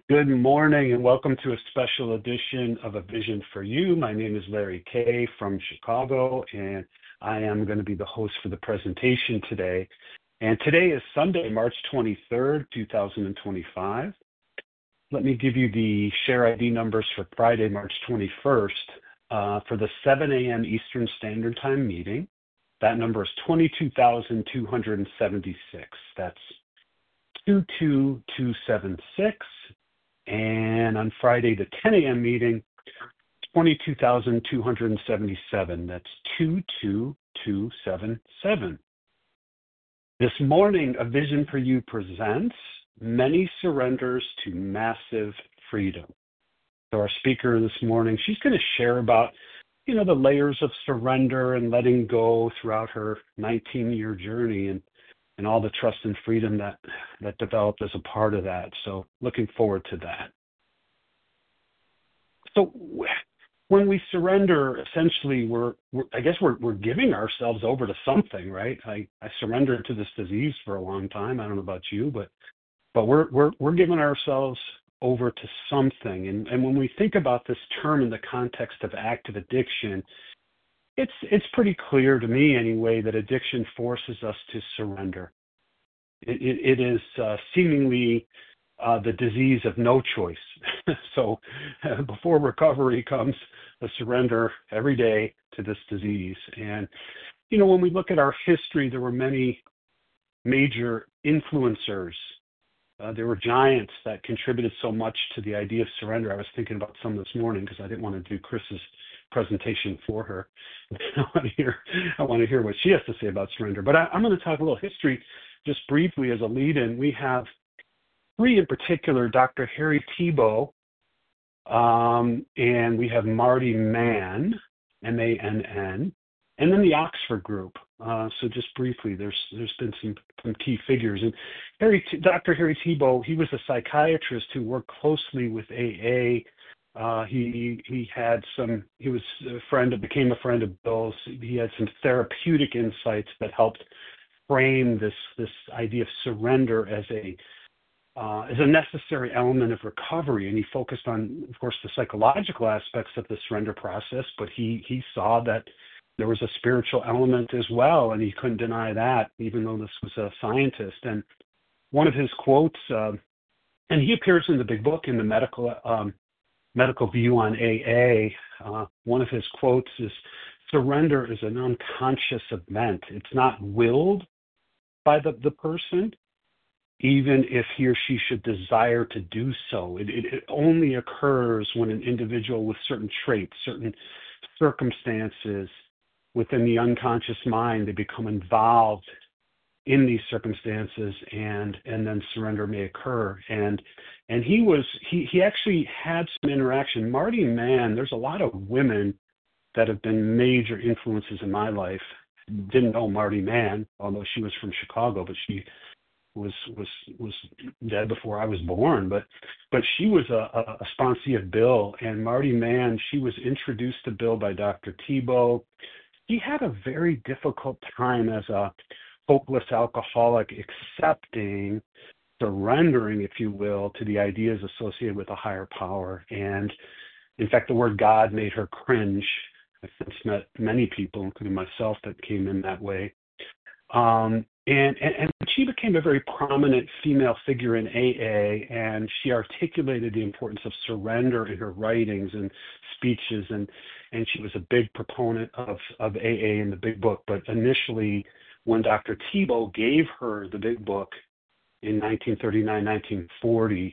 Good morning and welcome to a special edition of A Vision for You. My name is Larry Kay from Chicago, and I am going to be the host for the presentation today. And today is Sunday, March 23rd, 2025. Let me give you the share ID numbers for Friday, March 21st, for the 7 a.m. Eastern Standard Time meeting. That number is 22,276. That's 22276. And on Friday, the 10 a.m. meeting, 22,277. That's 22277. This morning, A Vision for You presents Many Surrenders to Massive Freedom. So our speaker this morning, she's going to share about, the layers of surrender and letting go throughout her 19-year journey and all the trust and freedom that developed as a part of that. So looking forward to that. So when we surrender, essentially, we're giving ourselves over to something, right? I surrendered to this disease for a long time. I don't know about you, but we're giving ourselves over to something. And when we think about this term in the context of active addiction, it's pretty clear to me anyway that addiction forces us to surrender. It is seemingly the disease of no choice. So before recovery comes the surrender every day to this disease. And, when we look at our history, there were many major influencers. There were giants that contributed so much to the idea of surrender. I was thinking about some this morning because I didn't want to do Chris's presentation for her. I want to hear what she has to say about surrender. But I'm going to talk a little history just briefly as a lead-in. We have three in particular: Dr. Harry Tiebout, and we have Marty Mann, M-A-N-N, and then the Oxford Group. So just briefly, there's been some key figures. And Dr. Harry Tiebout, he was a psychiatrist who worked closely with AA. He became a friend of Bill's. He had some therapeutic insights that helped frame this idea of surrender as a necessary element of recovery. And he focused on, of course, the psychological aspects of the surrender process, but he saw that there was a spiritual element as well, and he couldn't deny that, even though this was a scientist. And one of his quotes, and he appears in the big book in the medical view on AA. One of his quotes is, "Surrender is an unconscious event. It's not willed by the person, even if he or she should desire to do so. It only occurs when an individual with certain traits, certain circumstances within the unconscious mind, they become involved in these circumstances, and then surrender may occur." And he actually had some interaction. Marty Mann, there's a lot of women that have been major influences in my life. Didn't know Marty Mann, although she was from Chicago, but she was dead before I was born. But she was a sponsee of Bill, and Marty Mann, she was introduced to Bill by Dr. Tiebout. He had a very difficult time as a hopeless alcoholic accepting, surrendering, if you will, to the ideas associated with a higher power. And in fact, the word God made her cringe. I've since met many people, including myself, that came in that way. And she became a very prominent female figure in AA, and she articulated the importance of surrender in her writings and speeches, and she was a big proponent of AA in the Big Book. But initially, when Dr. Tiebout gave her the Big Book in 1939, 1940,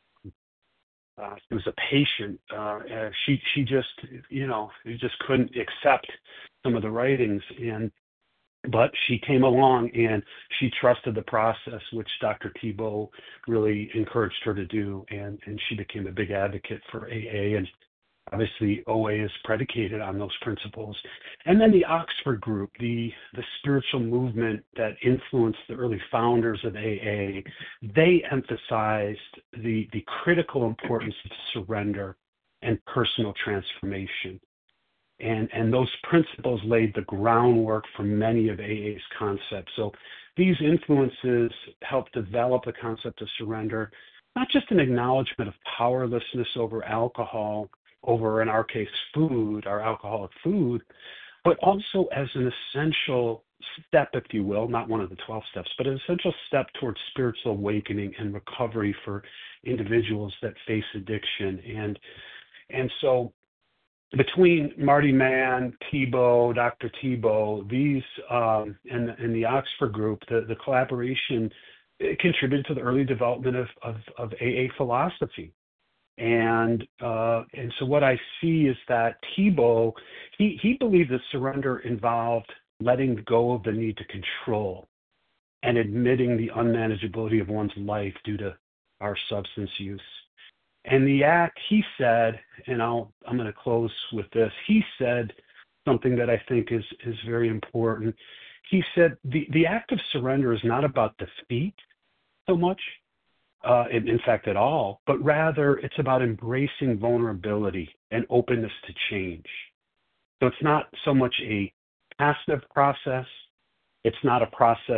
she was a patient. She just couldn't accept some of the writings, but she came along and she trusted the process, which Dr. Tiebout really encouraged her to do, and she became a big advocate for AA, and obviously OA is predicated on those principles. And then the Oxford Group, the spiritual movement that influenced the early founders of AA, they emphasized the critical importance of surrender and personal transformation. And those principles laid the groundwork for many of AA's concepts. So these influences helped develop the concept of surrender. not just an acknowledgement of powerlessness over alcohol, over, in our case, food, our alcoholic food, but also as an essential step, if you will, not one of the 12 steps, but an essential step towards spiritual awakening and recovery for individuals that face addiction. And so between Marty Mann, Thibault, Dr. Thibault, these and the Oxford group, the collaboration contributed to the early development of AA philosophy. And so what I see is that Thibault, he believed that surrender involved letting go of the need to control and admitting the unmanageability of one's life due to our substance use. And the act, he said, and I'm going to close with this, he said something that I think is very important. He said, the act of surrender is not about defeat so much, in fact at all, but rather it's about embracing vulnerability and openness to change. So it's not so much a passive process. It's not a process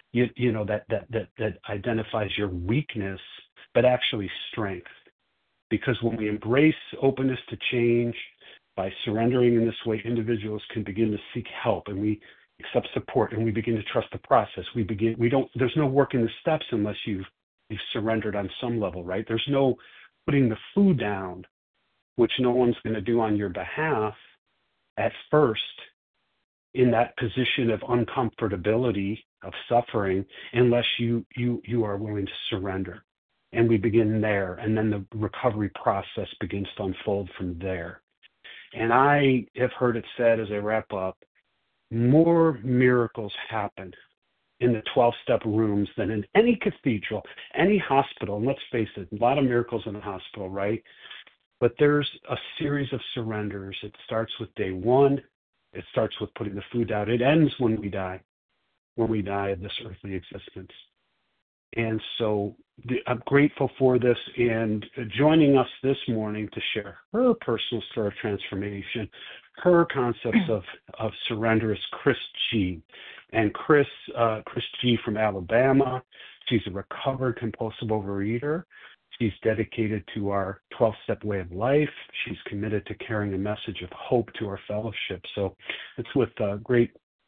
that identifies your weakness, but actually strength. Because when we embrace openness to change by surrendering in this way, individuals can begin to seek help, and we accept support, and we begin to trust the process. There's no work in the steps unless you've surrendered on some level, right? There's no putting the food down, which no one's going to do on your behalf at first in that position of uncomfortability, of suffering, unless you are willing to surrender. And we begin there, and then the recovery process begins to unfold from there. And I have heard it said as I wrap up, more miracles happen in the 12-step rooms than in any cathedral, any hospital. And let's face it, a lot of miracles in the hospital, right? But there's a series of surrenders. It starts with day one. It starts with putting the food down. It ends when we die of this earthly existence. And so I'm grateful for this, and joining us this morning to share her personal story of transformation, her concepts of surrender is Chris G. And Chris G from Alabama. She's a recovered compulsive overeater. She's dedicated to our 12-step way of life. She's committed to carrying a message of hope to our fellowship. So it's with great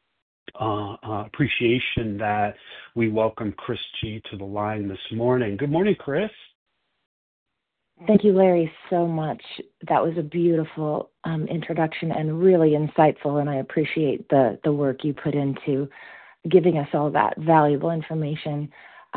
appreciation that we welcome Chris G to the line this morning. Good morning, Chris. Thank you, Larry, so much. That was a beautiful introduction and really insightful, and I appreciate the work you put into giving us all that valuable information.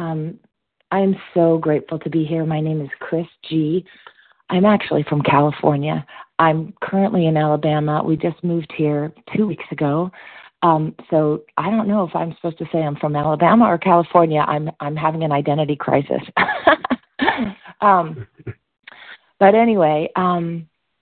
I am so grateful to be here. My name is Chris G. I'm actually from California. I'm currently in Alabama. We just moved here 2 weeks ago. So I don't know if I'm supposed to say I'm from Alabama or California. I'm having an identity crisis. But anyway, I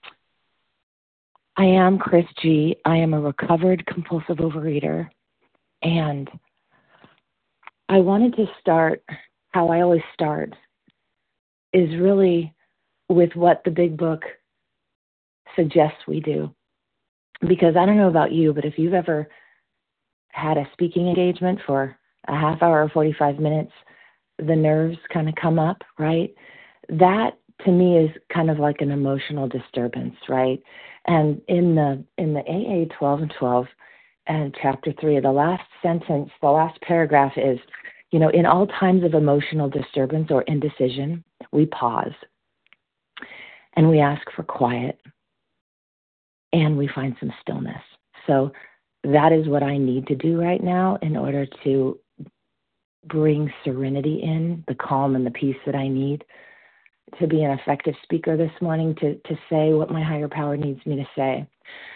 am Chris G. I am a recovered compulsive overeater. And I wanted to start how I always start, is really with what the big book suggests we do. Because I don't know about you, but if you've ever had a speaking engagement for a half hour or 45 minutes, the nerves kind of come up, right? That to me is kind of like an emotional disturbance, right? And in the AA 12 and 12 and chapter 3, the last sentence, the last paragraph is, in all times of emotional disturbance or indecision, we pause and we ask for quiet and we find some stillness. So that is what I need to do right now in order to bring serenity in, the calm and the peace that I need to be an effective speaker this morning, to say what my higher power needs me to say.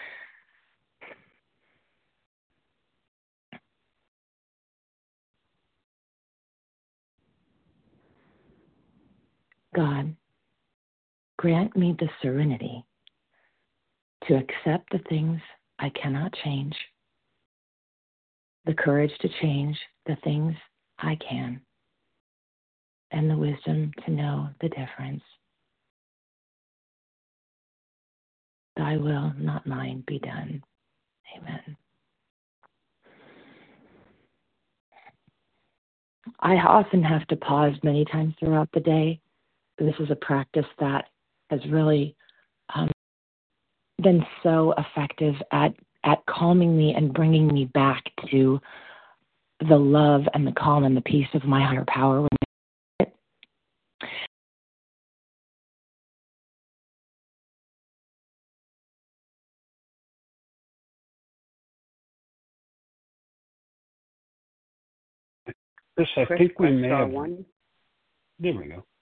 God, grant me the serenity to accept the things I cannot change, the courage to change the things I can, and the wisdom to know the difference. Thy will, not mine, be done. Amen. I often have to pause many times throughout the day this is a practice that has really been so effective at calming me and bringing me back to the love and the calm and the peace of my higher power. Chris, I Chris, think we press may star have. 1. There we go.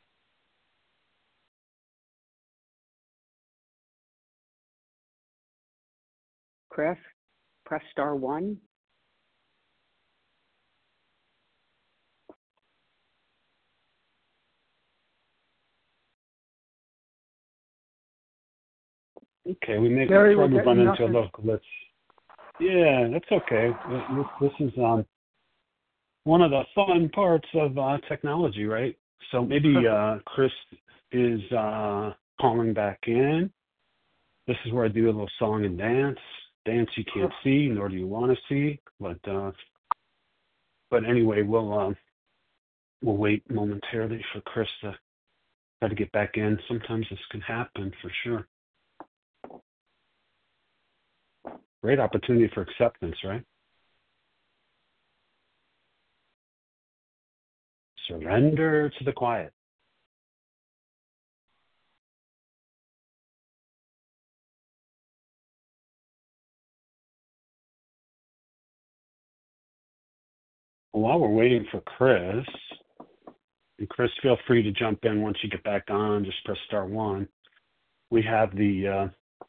Chris, press star 1. Okay, we may Barry, we're probably run getting into a nothing. local glitch. Yeah, that's okay. This is one of the fun parts of technology, right? So maybe Chris is calling back in. This is where I do a little song and dance. Dance you can't see, nor do you want to see. But anyway, we'll wait momentarily for Chris to try to get back in. Sometimes this can happen for sure. Great opportunity for acceptance, right? Surrender to the quiet. While we're waiting for Chris, and Chris, feel free to jump in once you get back on. Just press star 1. We have the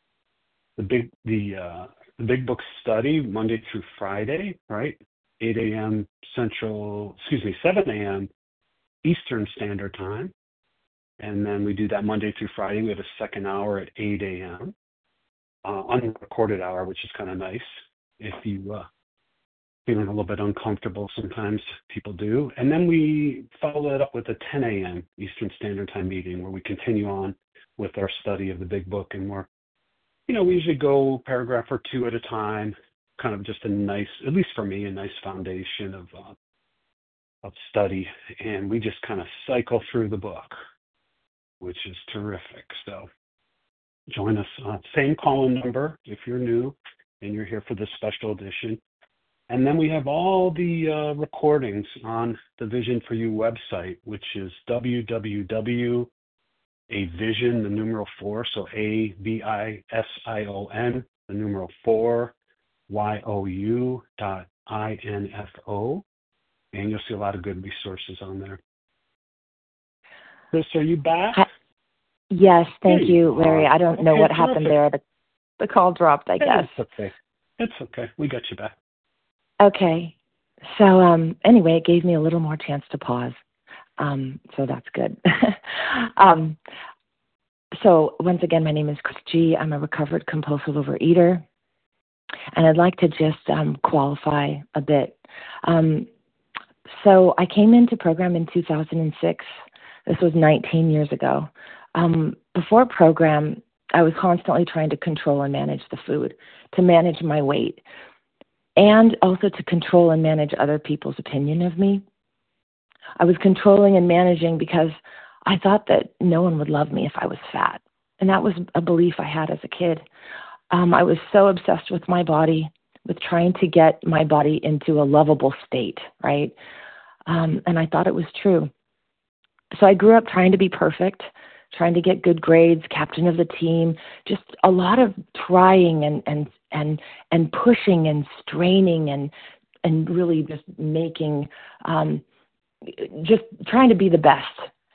big book study Monday through Friday, right? 8 a.m. 7 a.m. Eastern Standard Time. And then we do that Monday through Friday. We have a second hour at 8 a.m. Unrecorded hour, which is kind of nice. If you feeling a little bit uncomfortable, sometimes people do. And then we follow that up with a 10 a.m. Eastern Standard Time meeting where we continue on with our study of the big book. And we usually go paragraph or two at a time, kind of just a nice, at least for me, a nice foundation of study. And we just kind of cycle through the book, which is terrific. So join us. Same call-in number if you're new and you're here for this special edition. And then we have all the recordings on the Vision for You website, which is www.avision, the numeral 4, so AVISION, the numeral 4, YOU.info. And you'll see a lot of good resources on there. Chris, are you back? Yes, thank you, Larry. I don't know what happened there. The call dropped, I guess. It's okay. It's okay. We got you back. Okay. So anyway, it gave me a little more chance to pause. So that's good. So once again, my name is Chris G. I'm a recovered compulsive overeater. And I'd like to just qualify a bit. So I came into program in 2006. This was 19 years ago. Before program, I was constantly trying to control and manage the food, to manage my weight, and also to control and manage other people's opinion of me. I was controlling and managing because I thought that no one would love me if I was fat. And that was a belief I had as a kid. I was so obsessed with my body, with trying to get my body into a lovable state, right? And I thought it was true. So I grew up trying to be perfect, trying to get good grades, captain of the team, just a lot of trying and pushing and straining and really just making, just trying to be the best.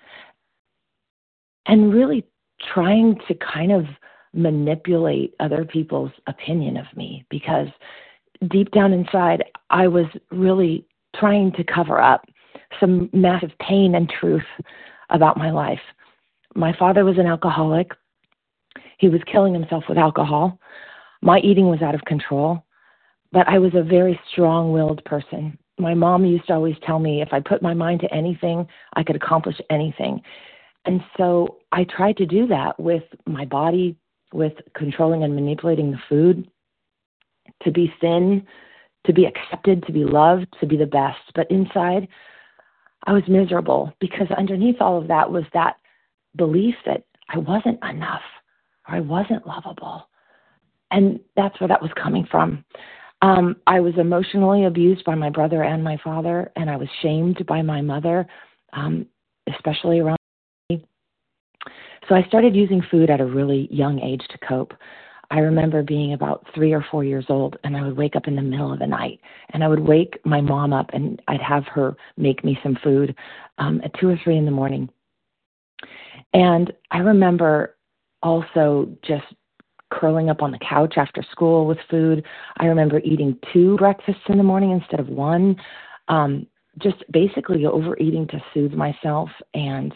And really trying to kind of manipulate other people's opinion of me, because deep down inside, I was really trying to cover up some massive pain and truth about my life. My father was an alcoholic. He was killing himself with alcohol. My eating was out of control, but I was a very strong-willed person. My mom used to always tell me if I put my mind to anything, I could accomplish anything. And so I tried to do that with my body, with controlling and manipulating the food, to be thin, to be accepted, to be loved, to be the best. But inside, I was miserable, because underneath all of that was that belief that I wasn't enough or I wasn't lovable. And that's where that was coming from. I was emotionally abused by my brother and my father, and I was shamed by my mother, especially around me. So I started using food at a really young age to cope. I remember being about 3 or 4 years old, and I would wake up in the middle of the night, and I would wake my mom up, and I'd have her make me some food at 2 or 3 in the morning. And I remember also just curling up on the couch after school with food. I remember eating 2 breakfasts in the morning instead of 1, just basically overeating to soothe myself. And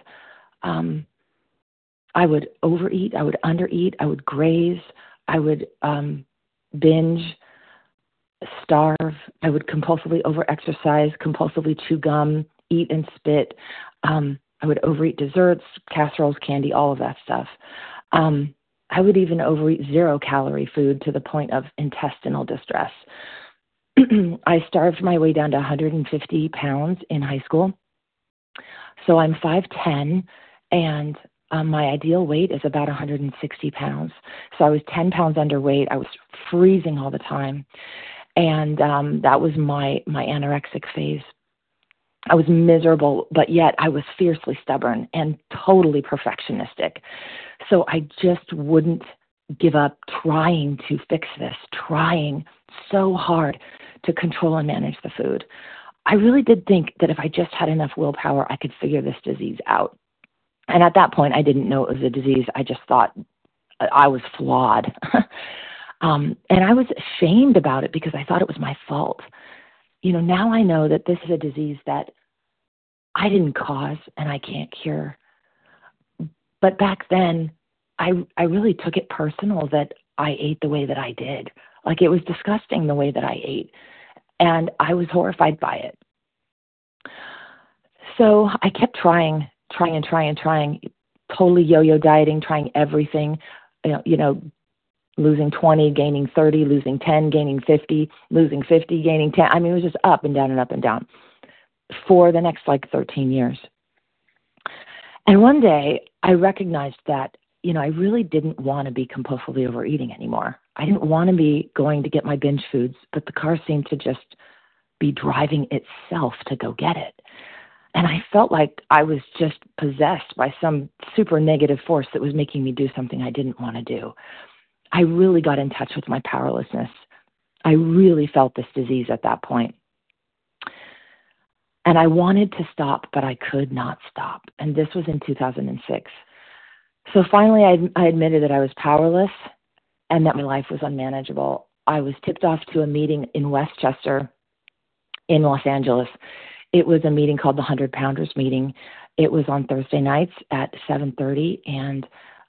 I would overeat, I would undereat, I would graze, I would binge, starve, I would compulsively overexercise, compulsively chew gum, eat and spit. I would overeat desserts, casseroles, candy, all of that stuff. I would even overeat 0-calorie food to the point of intestinal distress. I starved my way down to 150 pounds in high school. So I'm 5'10", and my ideal weight is about 160 pounds. So I was 10 pounds underweight. I was freezing all the time. And that was my anorexic phase. I was miserable, but yet I was fiercely stubborn and totally perfectionistic. So I just wouldn't give up trying to fix this, trying so hard to control and manage the food. I really did think that if I just had enough willpower, I could figure this disease out. And at that point, I didn't know it was a disease. I just thought I was flawed. And I was ashamed about it because I thought it was my fault. Now I know that this is a disease that I didn't cause and I can't cure. But back then, I really took it personal that I ate the way that I did. Like, it was disgusting the way that I ate. And I was horrified by it. So I kept trying, totally yo-yo dieting, trying everything, losing 20, gaining 30, losing 10, gaining 50, losing 50, gaining 10. I mean, it was just up and down and up and down for the next 13 years. And one day I recognized that, I really didn't want to be compulsively overeating anymore. I didn't want to be going to get my binge foods, but the car seemed to just be driving itself to go get it. And I felt like I was just possessed by some super negative force that was making me do something I didn't want to do. I really got in touch with my powerlessness. I really felt this disease at that point. And I wanted to stop, but I could not stop. And this was in 2006. So finally, I admitted that I was powerless and that my life was unmanageable. I was tipped off to a meeting in Westchester in Los Angeles. It was a meeting called the 100 Pounders meeting. It was on Thursday nights at 7:30, and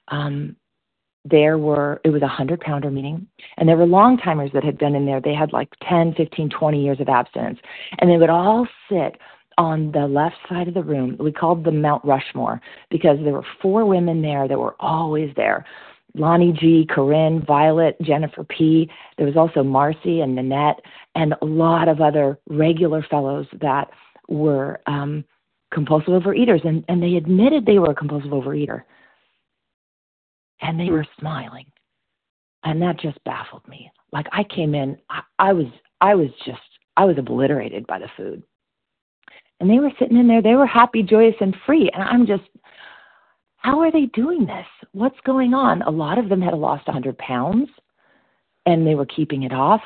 it was a 100-pounder meeting, and there were long timers that had been in there. They had 10, 15, 20 years of abstinence, and they would all sit on the left side of the room. We called them Mount Rushmore because there were 4 women there that were always there. Lonnie G, Corinne, Violet, Jennifer P. There was also Marcy and Nanette and a lot of other regular fellows that were compulsive overeaters, and they admitted they were a compulsive overeater. And they were smiling. And that just baffled me. I came in, I was obliterated by the food. And they were sitting in there, they were happy, joyous, and free. And I'm just, how are they doing this? What's going on? A lot of them had lost 100 pounds, and they were keeping it off.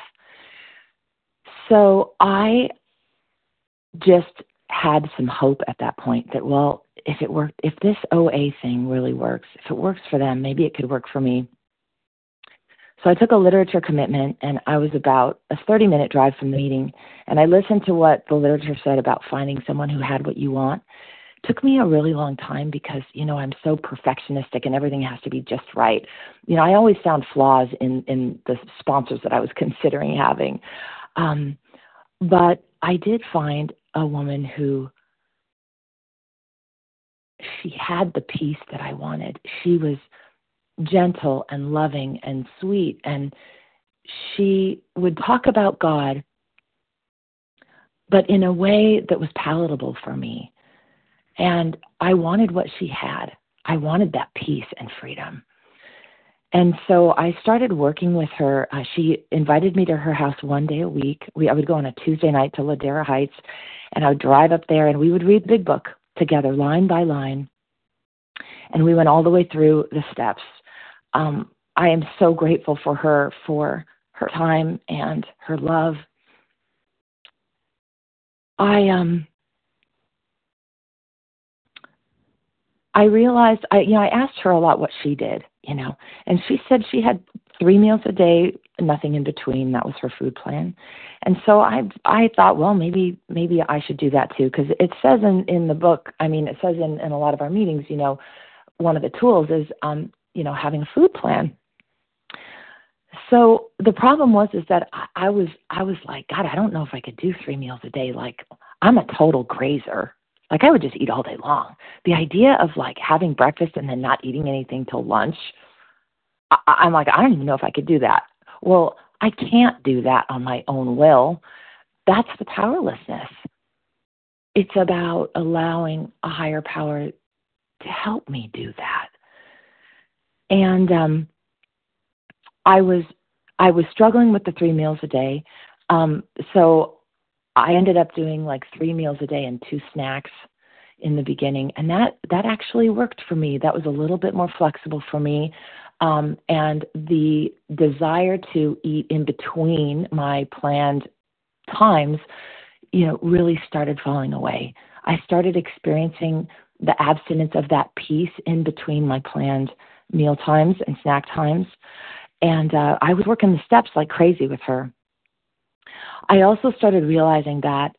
So I just had some hope at that point that, well, if it worked, if this OA thing really works, if it works for them, maybe it could work for me. So I took a literature commitment, and I was about a 30-minute drive from the meeting, and I listened to what the literature said about finding someone who had what you want. It took me a really long time because, I'm so perfectionistic and everything has to be just right. I always found flaws in the sponsors that I was considering having. But I did find a woman who, she had the peace that I wanted. She was gentle and loving and sweet, and she would talk about God, but in a way that was palatable for me. And I wanted what she had. I wanted that peace and freedom. And so I started working with her. She invited me to her house one day a week. I would go on a Tuesday night to Ladera Heights, and I would drive up there, and we would read the big book together, line by line. And we went all the way through the steps. I am so grateful for her time and her love. I realized, I asked her a lot what she did, and she said she had 3 meals a day, nothing in between. That was her food plan. And so I thought, well, maybe I should do that too, because it says in the book, it says in a lot of our meetings, one of the tools is, having a food plan. So the problem was that I was like, God, I don't know if I could do 3 meals a day. Like, I'm a total grazer. Like, I would just eat all day long. The idea of like having breakfast and then not eating anything till lunch, I'm like, I don't even know if I could do that. Well, I can't do that on my own will. That's the powerlessness. It's about allowing a higher power to help me do that. And I was struggling with the 3 meals a day. So I ended up doing like 3 meals a day and 2 snacks in the beginning. And that actually worked for me. That was a little bit more flexible for me. And the desire to eat in between my planned times, really started falling away. I started experiencing the abstinence of that peace in between my planned meal times and snack times. And I was working the steps like crazy with her. I also started realizing that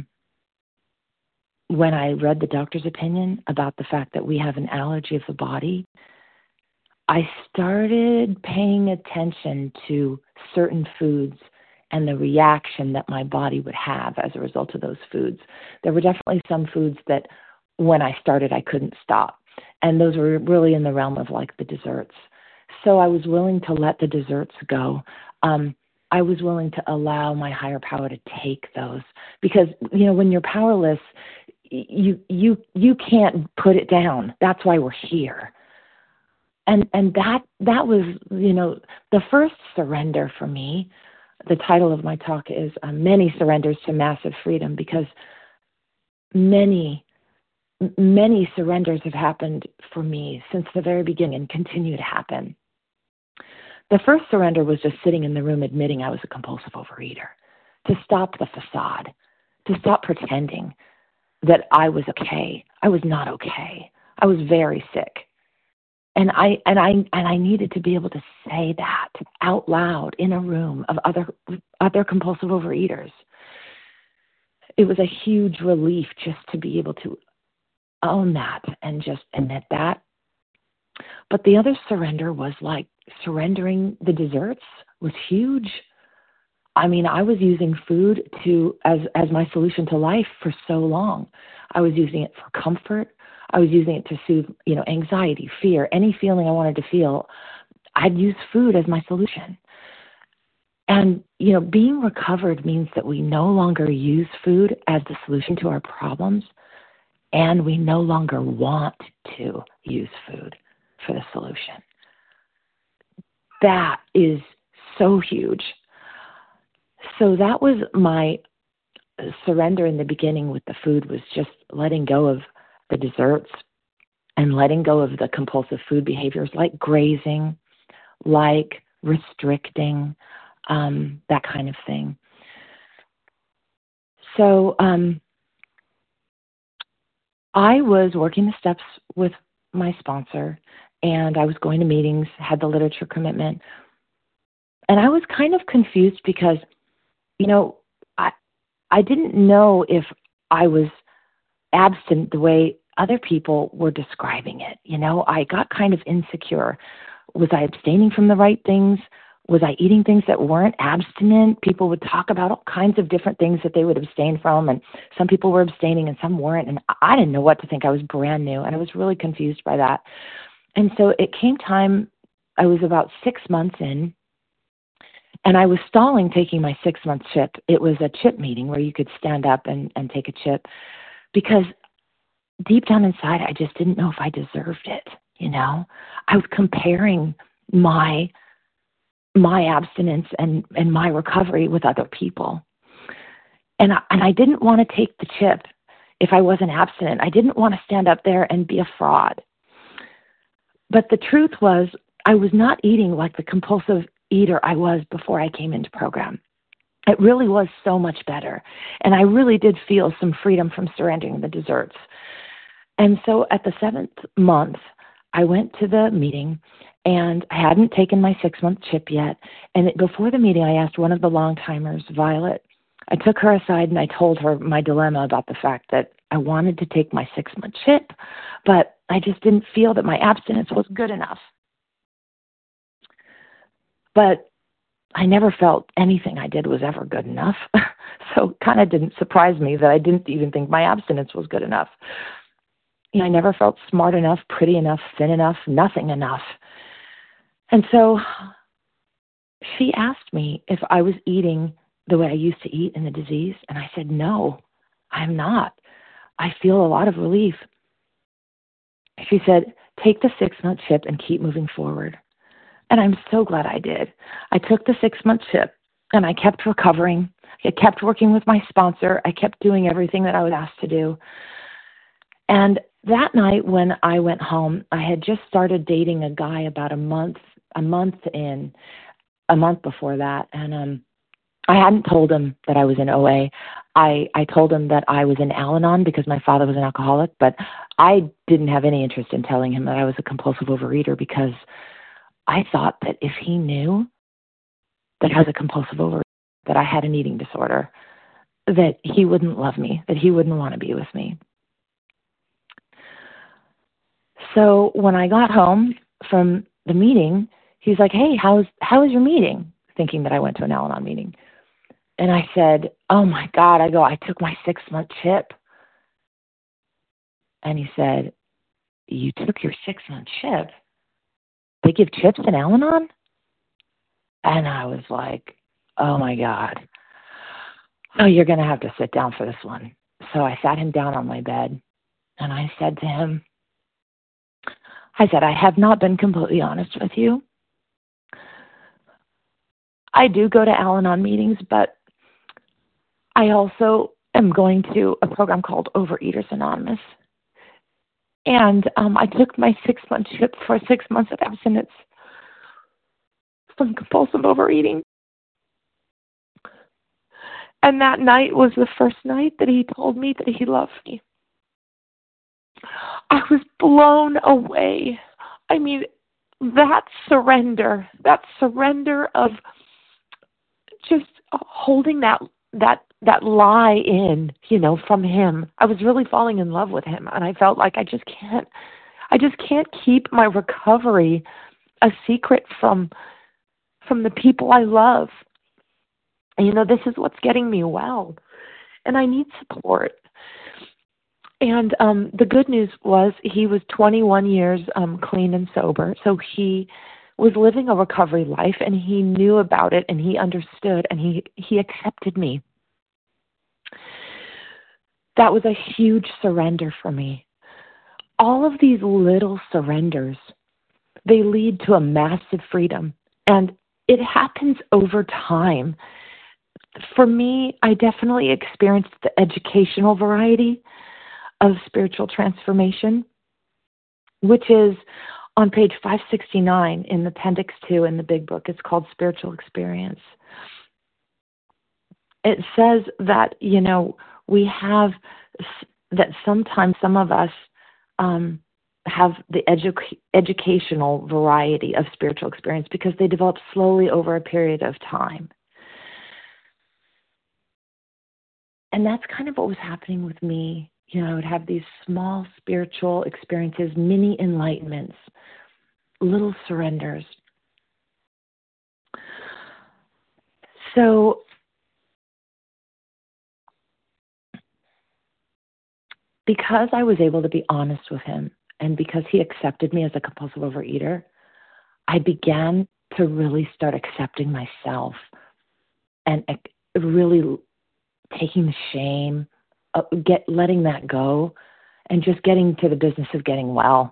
when I read the doctor's opinion about the fact that we have an allergy of the body, I started paying attention to certain foods and the reaction that my body would have as a result of those foods. There were definitely some foods that when I started, I couldn't stop. And those were really in the realm of like the desserts. So I was willing to let the desserts go. I was willing to allow my higher power to take those, because, when you're powerless, you can't put it down. That's why we're here. And that was, the first surrender for me. The title of my talk is Many Surrenders to Massive Freedom, because many surrenders have happened for me since the very beginning and continue to happen. The first surrender was just sitting in the room admitting I was a compulsive overeater, to stop the facade, to stop pretending that I was okay. I was not okay. I was very sick. And I needed to be able to say that out loud in a room of other compulsive overeaters. It was a huge relief just to be able to own that and just admit that. But the other surrender was like surrendering the desserts was huge. I was using food as my solution to life for so long. I was using it for comfort. I was using it to soothe, anxiety, fear, any feeling I wanted to feel. I'd use food as my solution. And, being recovered means that we no longer use food as the solution to our problems, and we no longer want to use food for the solution. That is so huge. So that was my surrender in the beginning with the food, was just letting go of the desserts and letting go of the compulsive food behaviors like grazing, like restricting, that kind of thing. So I was working the steps with my sponsor, and I was going to meetings, had the literature commitment. And I was kind of confused because, I didn't know if I was abstinent the way other people were describing it. I got kind of insecure. Was I abstaining from the right things? Was I eating things that weren't abstinent? People would talk about all kinds of different things that they would abstain from, and some people were abstaining and some weren't, and I didn't know what to think. I was brand new, and I was really confused by that. And so it came time, I was about 6 months in, and I was stalling taking my 6-month chip. It was a chip meeting where you could stand up and take a chip, because deep down inside, I just didn't know if I deserved it. I was comparing my abstinence and my recovery with other people. And I didn't want to take the chip if I wasn't abstinent. I didn't want to stand up there and be a fraud. But the truth was, I was not eating like the compulsive eater I was before I came into program. It really was so much better. And I really did feel some freedom from surrendering the desserts. And so at the 7th month, I went to the meeting, and I hadn't taken my 6-month chip yet. And before the meeting, I asked one of the long-timers, Violet. I took her aside and I told her my dilemma about the fact that I wanted to take my 6-month chip, but I just didn't feel that my abstinence was good enough. But I never felt anything I did was ever good enough. So it kind of didn't surprise me that I didn't even think my abstinence was good enough. I never felt smart enough, pretty enough, thin enough, nothing enough. And so she asked me if I was eating the way I used to eat in the disease, and I said, no, I'm not. I feel a lot of relief. She said, take the 6-month chip and keep moving forward. And I'm so glad I did. I took the 6-month chip, and I kept recovering. I kept working with my sponsor. I kept doing everything that I was asked to do. And that night when I went home, I had just started dating a guy about a month before that. And I hadn't told him that I was in OA. I told him that I was in Al-Anon because my father was an alcoholic, but I didn't have any interest in telling him that I was a compulsive overeater because I thought that if he knew that I was a compulsive overeater, that I had an eating disorder, that he wouldn't love me, that he wouldn't want to be with me. So when I got home from the meeting, he's like, hey, how was your meeting? Thinking that I went to an Al-Anon meeting. And I said, oh my God, I took my 6-month chip. And he said, you took your 6-month chip? They give chips in Al-Anon? And I was like, oh my God. Oh, you're going to have to sit down for this one. So I sat him down on my bed and I said to him, I have not been completely honest with you. I do go to Al-Anon meetings, but I also am going to a program called Overeaters Anonymous. And I took my 6-month chip for 6 months of abstinence from compulsive overeating. And that night was the first night that he told me that he loved me. I was blown away. I mean, that surrender of just holding that lie in, from him. I was really falling in love with him, and I felt like I just can't keep my recovery a secret from the people I love. This is what's getting me well, and I need support. And the good news was he was 21 years clean and sober, so he was living a recovery life, and he knew about it, and he understood, and he accepted me. That was a huge surrender for me. All of these little surrenders, they lead to a massive freedom, and it happens over time. For me, I definitely experienced the educational variety of spiritual transformation, which is on page 569 in Appendix 2 in the Big Book. It's called Spiritual Experience. It says that, we have, that sometimes some of us have the educational variety of spiritual experience because they develop slowly over a period of time. And that's kind of what was happening with me. I would have these small spiritual experiences, mini enlightenments, little surrenders. So because I was able to be honest with him and because he accepted me as a compulsive overeater, I began to really start accepting myself and really taking the shame, letting that go, and just getting to the business of getting well.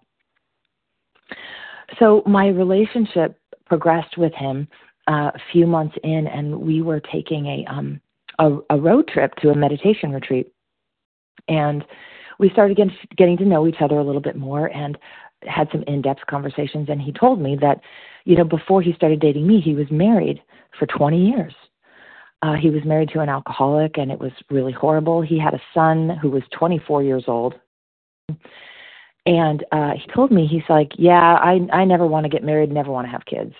So my relationship progressed with him a few months in, and we were taking a road trip to a meditation retreat. And we started getting to know each other a little bit more and had some in-depth conversations. And he told me that, before he started dating me, he was married for 20 years. He was married to an alcoholic, and it was really horrible. He had a son who was 24 years old. And he told me, he's like, yeah, I never want to get married, never want to have kids.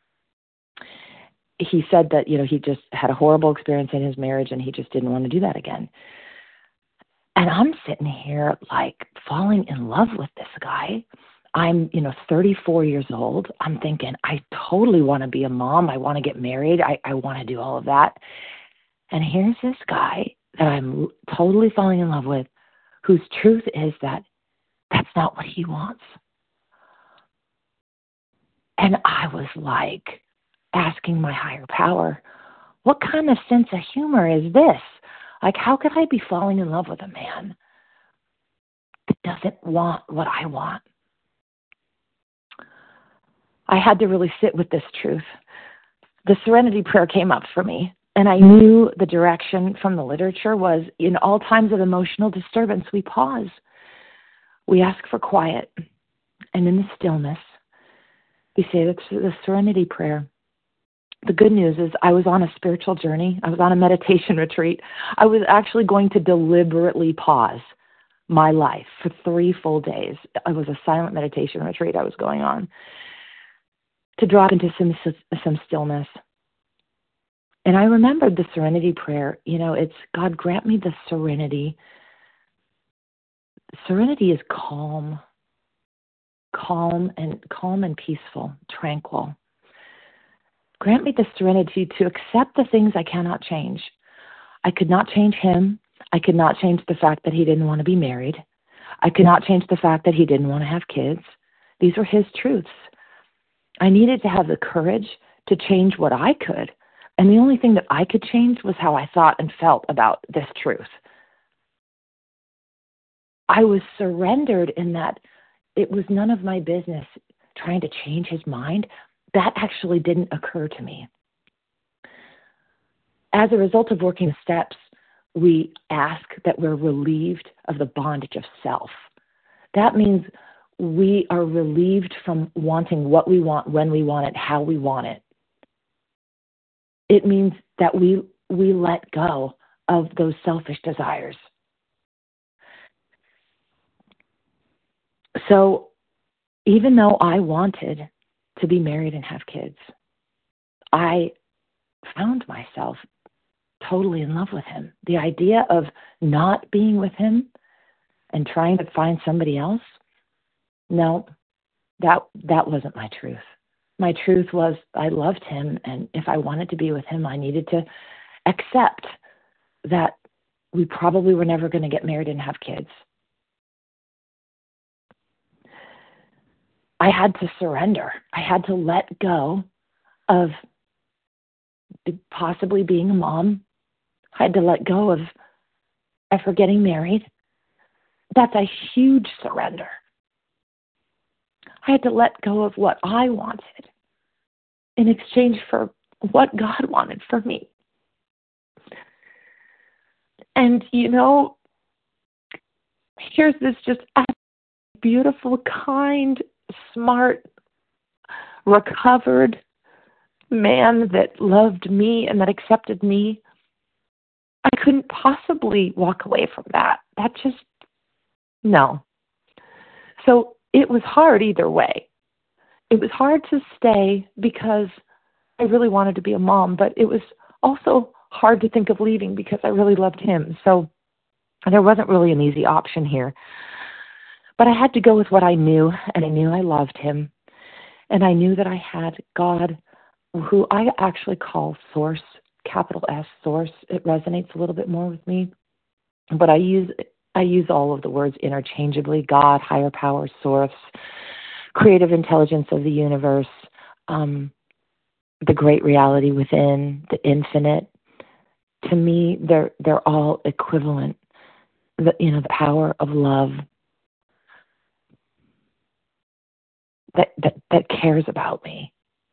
He said that, he just had a horrible experience in his marriage, and he just didn't want to do that again. And I'm sitting here like falling in love with this guy. I'm, 34 years old. I'm thinking, I totally want to be a mom. I want to get married. I want to do all of that. And here's this guy that I'm totally falling in love with, whose truth is that that's not what he wants. And I was like asking my higher power, what kind of sense of humor is this? Like, how could I be falling in love with a man that doesn't want what I want? I had to really sit with this truth. The Serenity Prayer came up for me, and I knew the direction from the literature was, in all times of emotional disturbance, we pause. We ask for quiet, and in the stillness, we say the Serenity Prayer. The good news is I was on a spiritual journey. I was on a meditation retreat. I was actually going to deliberately pause my life for 3 full days. It was a silent meditation retreat I was going on to drop into some stillness. And I remembered the Serenity Prayer. It's, God, grant me the serenity. Serenity is calm and peaceful, tranquil. Grant me the serenity to accept the things I cannot change. I could not change him. I could not change the fact that he didn't want to be married. I could not change the fact that he didn't want to have kids. These were his truths. I needed to have the courage to change what I could. And the only thing that I could change was how I thought and felt about this truth. I was surrendered in that it was none of my business trying to change his mind. That actually didn't occur to me. As a result of working the steps, we ask that we're relieved of the bondage of self. That means we are relieved from wanting what we want, when we want it, how we want it. It means that we let go of those selfish desires. So even though I wanted to be married and have kids, I found myself totally in love with him. The idea of not being with him and trying to find somebody else, no, that wasn't my truth. My truth was I loved him, and if I wanted to be with him, I needed to accept that we probably were never going to get married and have kids. I had to surrender. I had to let go of possibly being a mom. I had to let go of ever getting married. That's a huge surrender. I had to let go of what I wanted in exchange for what God wanted for me. And, here's this just beautiful, kind, smart, recovered man that loved me and that accepted me. I couldn't possibly walk away from that. No. So it was hard either way. It was hard to stay because I really wanted to be a mom, but it was also hard to think of leaving because I really loved him. So there wasn't really an easy option here. But I had to go with what I knew, and I knew I loved him. And I knew that I had God, who I actually call Source, capital S, Source. It resonates a little bit more with me. But I use all of the words interchangeably: God, higher power, Source, creative intelligence of the universe, the great reality within, the infinite. To me, they're all equivalent. The power of love, that cares about me.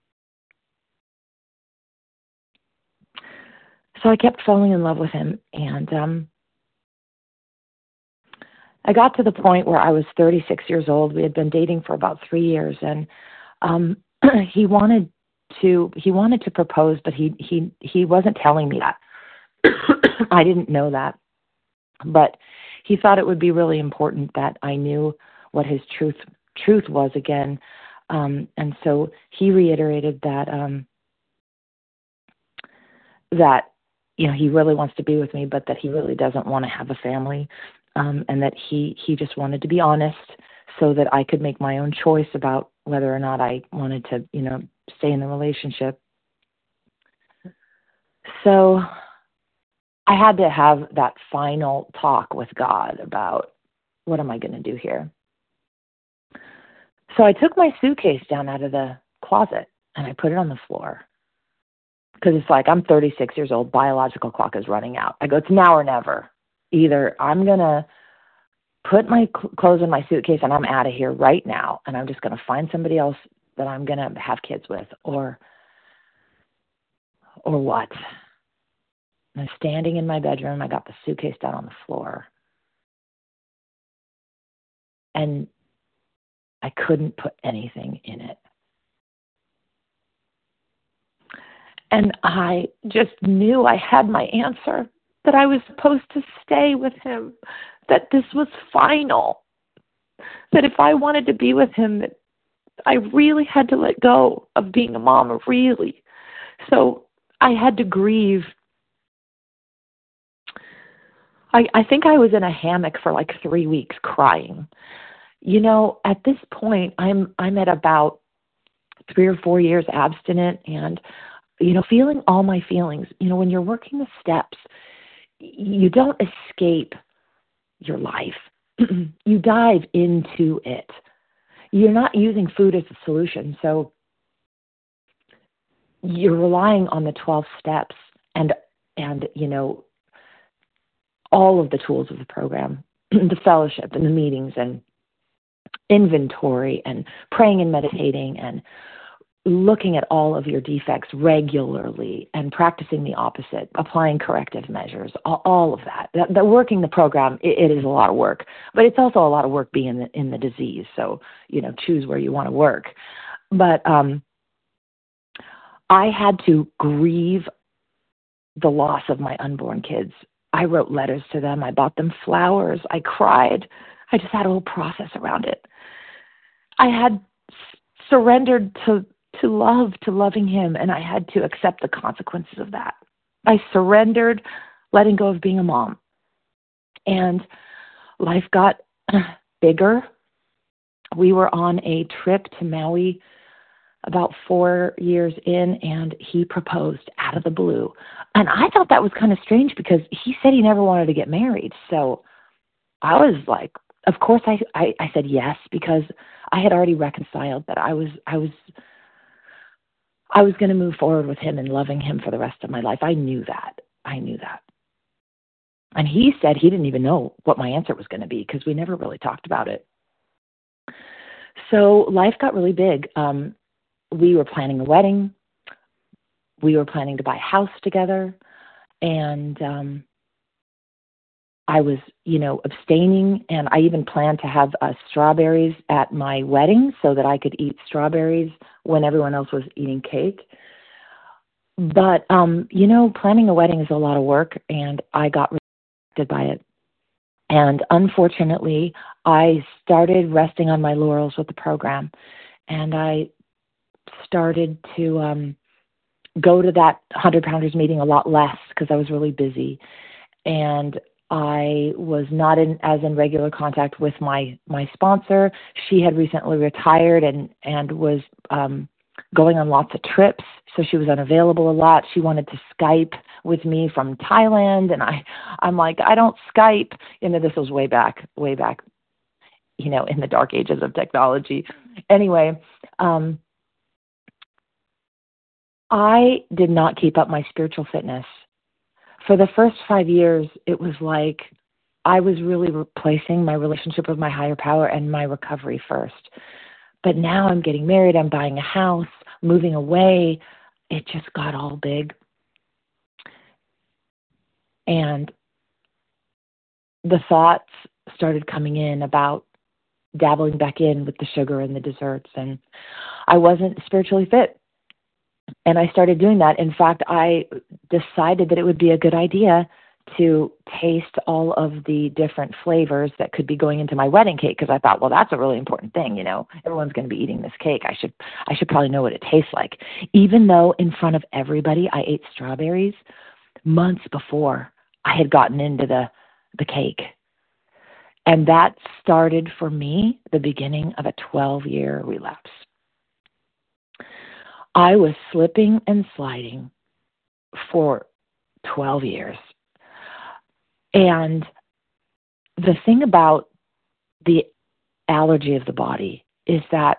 So I kept falling in love with him, and I got to the point where I was 36 years old. We had been dating for about 3 years, and he wanted to propose, but he wasn't telling me that. I didn't know that, but he thought it would be really important that I knew what his truth was again, and so he reiterated that that he really wants to be with me, but that he really doesn't want to have a family, and that he just wanted to be honest so that I could make my own choice about whether or not I wanted to stay in the relationship. So I had to have that final talk with God about what am I going to do here. So I took my suitcase down out of the closet and I put it on the floor. Because it's like, I'm 36 years old, biological clock is running out. I go, it's now or never. Either I'm going to put my clothes in my suitcase and I'm out of here right now, and I'm just going to find somebody else that I'm going to have kids with, or what? I'm standing in my bedroom. I got the suitcase down on the floor, and I couldn't put anything in it. And I just knew I had my answer, that I was supposed to stay with him, that this was final, that if I wanted to be with him, that I really had to let go of being a mom, really. So I had to grieve. I think I was in a hammock for like 3 weeks crying. At this point, I'm at about 3 or 4 years abstinent, and feeling all my feelings. When you're working the steps, you don't escape your life. You dive into it. You're not using food as a solution. So you're relying on the 12 steps and all of the tools of the program, the fellowship and the meetings and inventory and praying and meditating and looking at all of your defects regularly and practicing the opposite, applying corrective measures, all of that. The working the program, it is a lot of work, but it's also a lot of work being in the disease. So, choose where you want to work. But I had to grieve the loss of my unborn kids. I wrote letters to them. I bought them flowers. I cried. I just had a whole process around it. I had surrendered to loving him, and I had to accept the consequences of that. I surrendered, letting go of being a mom. And life got bigger. We were on a trip to Maui about 4 years in, and he proposed out of the blue. And I thought that was kind of strange because he said he never wanted to get married. So I was like, of course I said yes, because I had already reconciled that I was going to move forward with him and loving him for the rest of my life. I knew that. And he said he didn't even know what my answer was going to be because we never really talked about it. So life got really big. We were planning a wedding. We were planning to buy a house together. And I was, abstaining. And I even planned to have strawberries at my wedding so that I could eat strawberries when everyone else was eating cake. But, planning a wedding is a lot of work, and I got rejected by it. And unfortunately, I started resting on my laurels with the program, and I started to go to that 100-pounders meeting a lot less because I was really busy. And I was not as in regular contact with my sponsor. She had recently retired and was going on lots of trips, so she was unavailable a lot. She wanted to Skype with me from Thailand, and I'm like, I don't Skype. This was way back, in the dark ages of technology. Anyway, I did not keep up my spiritual fitness. For the first 5 years, it was like I was really replacing my relationship with my higher power and my recovery first. But now I'm getting married, I'm buying a house, moving away. It just got all big. And the thoughts started coming in about dabbling back in with the sugar and the desserts, and I wasn't spiritually fit. And I started doing that. In fact, I decided that it would be a good idea to taste all of the different flavors that could be going into my wedding cake, because I thought, well, that's a really important thing. Everyone's going to be eating this cake. I should probably know what it tastes like. Even though in front of everybody I ate strawberries, months before I had gotten into the cake. And that started for me the beginning of a 12-year relapse. I was slipping and sliding for 12 years. And the thing about the allergy of the body is that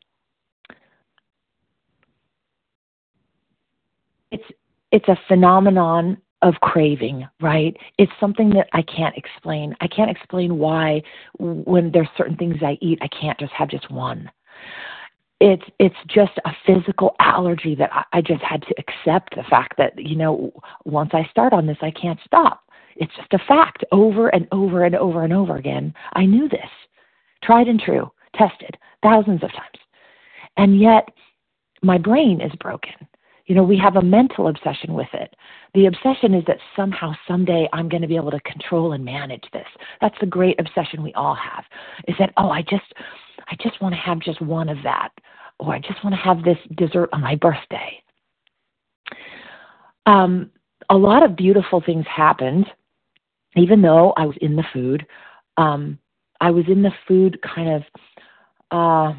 it's a phenomenon of craving, right? It's something that I can't explain. I can't explain why when there's certain things I eat, I can't just have just one. It's just a physical allergy that I just had to accept the fact that, once I start on this, I can't stop. It's just a fact over and over and over and over again. I knew this, tried and true, tested thousands of times. And yet my brain is broken. We have a mental obsession with it. The obsession is that somehow, someday, I'm going to be able to control and manage this. That's the great obsession we all have, is that, I just want to have just one of that, or I just want to have this dessert on my birthday. A lot of beautiful things happened, even though I was in the food. I was in the food kind of,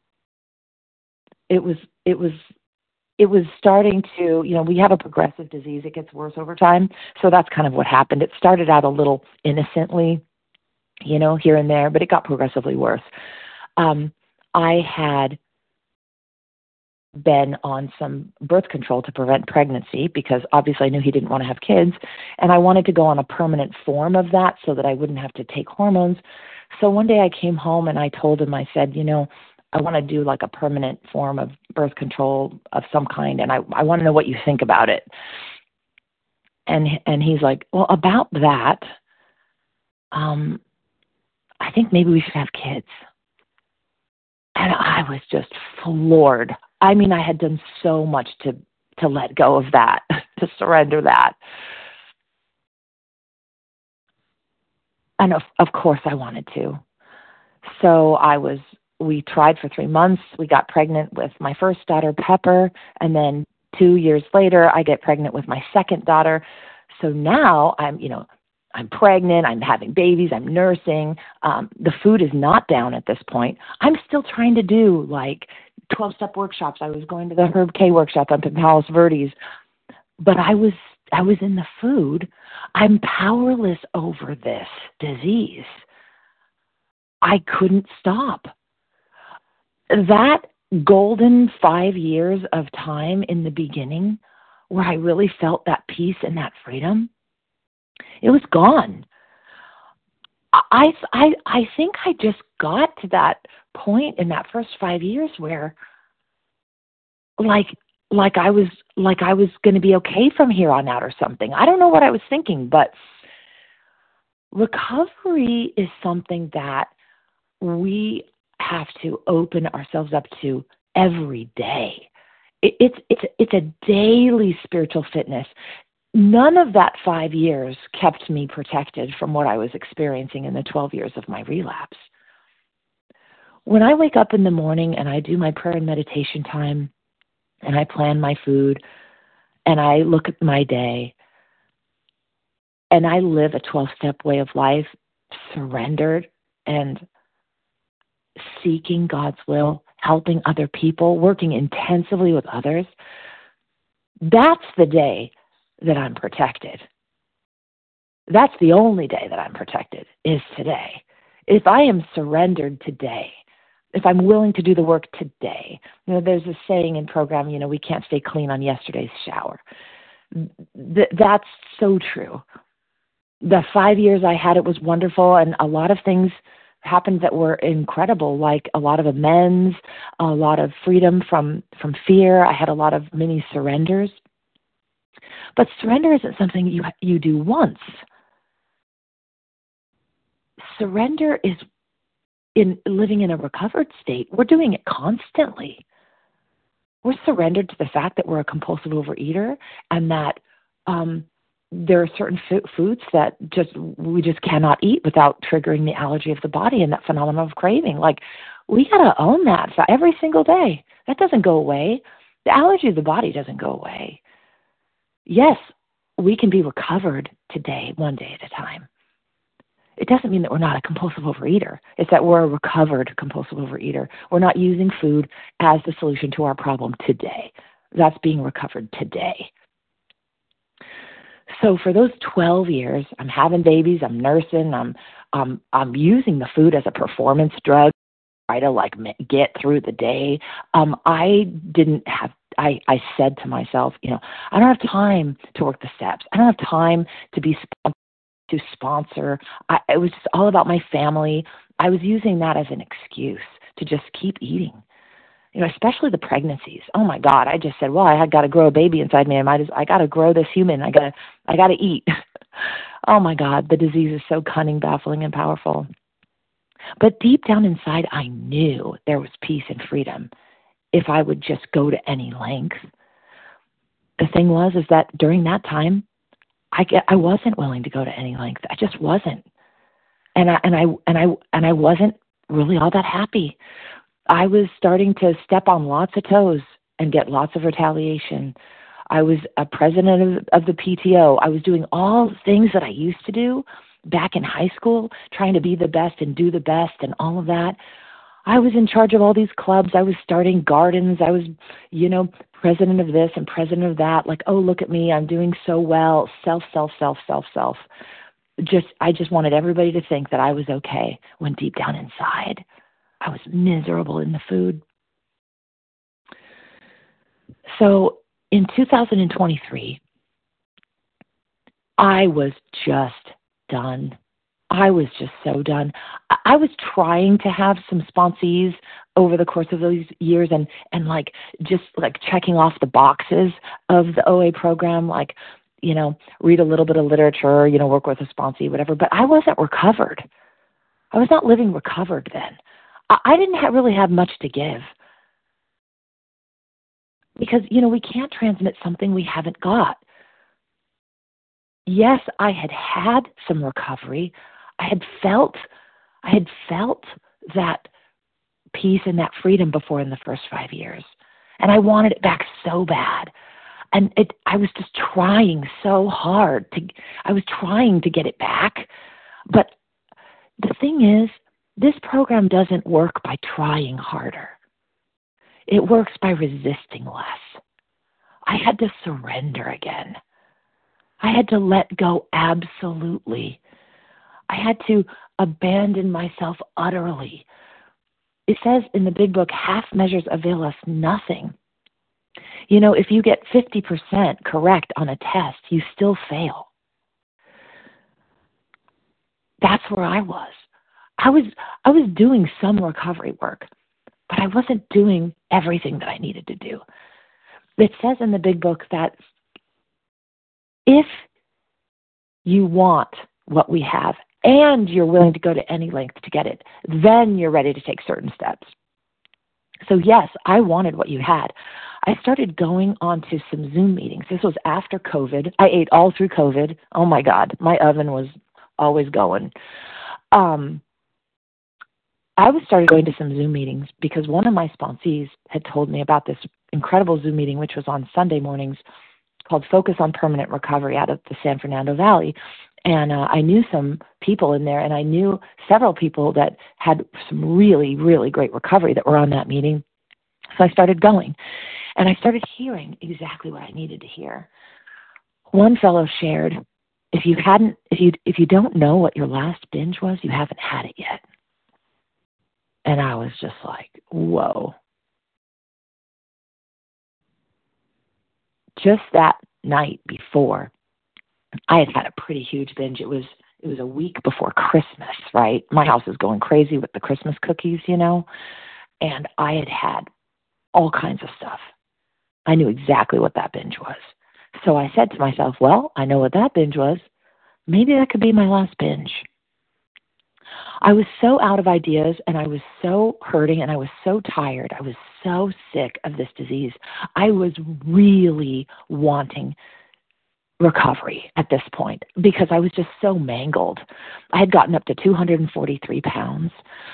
it was starting to, we have a progressive disease. It gets worse over time. So that's kind of what happened. It started out a little innocently, here and there, but it got progressively worse. I had been on some birth control to prevent pregnancy because obviously I knew he didn't want to have kids, and I wanted to go on a permanent form of that so that I wouldn't have to take hormones. So one day I came home and I told him, I said, I want to do like a permanent form of birth control of some kind, and I want to know what you think about it. And he's like, well, about that, I think maybe we should have kids. And I was just floored. I mean, I had done so much to let go of that, to surrender that. And of course I wanted to. So we tried for 3 months. We got pregnant with my first daughter, Pepper. And then 2 years later, I get pregnant with my second daughter. So now I'm pregnant, I'm having babies, I'm nursing. The food is not down at this point. I'm still trying to do like 12-step workshops. I was going to the Herb K workshop up in Palos Verdes, but I was in the food. I'm powerless over this disease. I couldn't stop. That golden 5 years of time in the beginning where I really felt that peace and that freedom, it was gone. I think I just got to that point in that first 5 years where like I was going to be okay from here on out or something. I don't know what I was thinking, but recovery is something that we have to open ourselves up to every day. It's a daily spiritual fitness. None of that 5 years kept me protected from what I was experiencing in the 12 years of my relapse. When I wake up in the morning and I do my prayer and meditation time, and I plan my food, and I look at my day, and I live a 12-step way of life, surrendered and seeking God's will, helping other people, working intensively with others, that's the day that I'm protected. That's the only day that I'm protected, is today. If I am surrendered today, if I'm willing to do the work today, there's a saying in program, we can't stay clean on yesterday's shower. That's so true. The 5 years I had, it was wonderful, and a lot of things happened that were incredible, like a lot of amends, a lot of freedom from fear. I had a lot of mini surrenders. But surrender isn't something you do once. Surrender is in living in a recovered state. We're doing it constantly. We're surrendered to the fact that we're a compulsive overeater, and that there are certain foods that we just cannot eat without triggering the allergy of the body and that phenomenon of craving. Like, we got to own that for every single day. That doesn't go away. The allergy of the body doesn't go away. Yes, we can be recovered today, one day at a time. It doesn't mean that we're not a compulsive overeater. It's that we're a recovered compulsive overeater. We're not using food as the solution to our problem today. That's being recovered today. So for those 12 years, I'm having babies, I'm nursing, I'm using the food as a performance drug, try to get through the day. I said to myself, I don't have time to work the steps. I don't have time to sponsor. It was just all about my family. I was using that as an excuse to just keep eating. Especially the pregnancies. Oh my God! I just said, well, I got to grow a baby inside me. I got to grow this human. I got to eat. Oh my God! The disease is so cunning, baffling, and powerful. But deep down inside, I knew there was peace and freedom if I would just go to any length. The thing is that during that time, I wasn't willing to go to any length. I just wasn't, and I wasn't really all that happy. I was starting to step on lots of toes and get lots of retaliation. I was a president of the PTO. I was doing all the things that I used to do back in high school, trying to be the best and do the best and all of that. I was in charge of all these clubs. I was starting gardens. I was, president of this and president of that. Like, oh, look at me. I'm doing so well. Self. I just wanted everybody to think that I was okay, when deep down inside, I was miserable in the food. So in 2023, I was just done. I was just so done. I was trying to have some sponsees over the course of those years and just checking off the boxes of the OA program, read a little bit of literature, work with a sponsee, whatever. But I wasn't recovered. I was not living recovered then. I didn't really have much to give. Because, we can't transmit something we haven't got. Yes, I had some recovery. I had felt that peace and that freedom before in the first 5 years. And I wanted it back so bad. And I was just trying so hard I was trying to get it back. But the thing is, this program doesn't work by trying harder. It works by resisting less. I had to surrender again. I had to let go absolutely. I had to abandon myself utterly. It says in the big book, half measures avail us nothing. If you get 50% correct on a test, you still fail. That's where I was. I was doing some recovery work, but I wasn't doing everything that I needed to do. It says in the big book that if you want what we have and you're willing to go to any length to get it, then you're ready to take certain steps. So yes, I wanted what you had. I started going on to some Zoom meetings. This was after COVID. I ate all through COVID. Oh my God, my oven was always going. I started going to some Zoom meetings because one of my sponsees had told me about this incredible Zoom meeting, which was on Sunday mornings, called Focus on Permanent Recovery out of the San Fernando Valley. And I knew some people in there, and I knew several people that had some really, really great recovery that were on that meeting. So I started going, and I started hearing exactly what I needed to hear. One fellow shared, if you don't know what your last binge was, you haven't had it yet. And I was just like, whoa. Just that night before, I had had a pretty huge binge. It was it was a week before Christmas, right? My house is going crazy with the Christmas cookies, and I had had all kinds of stuff. I knew exactly what that binge was. So I said to myself, well, I know what that binge was. Maybe that could be my last binge. I was so out of ideas, and I was so hurting, and I was so tired. I was so sick of this disease. I was really wanting recovery at this point because I was just so mangled. I had gotten up to 243 pounds.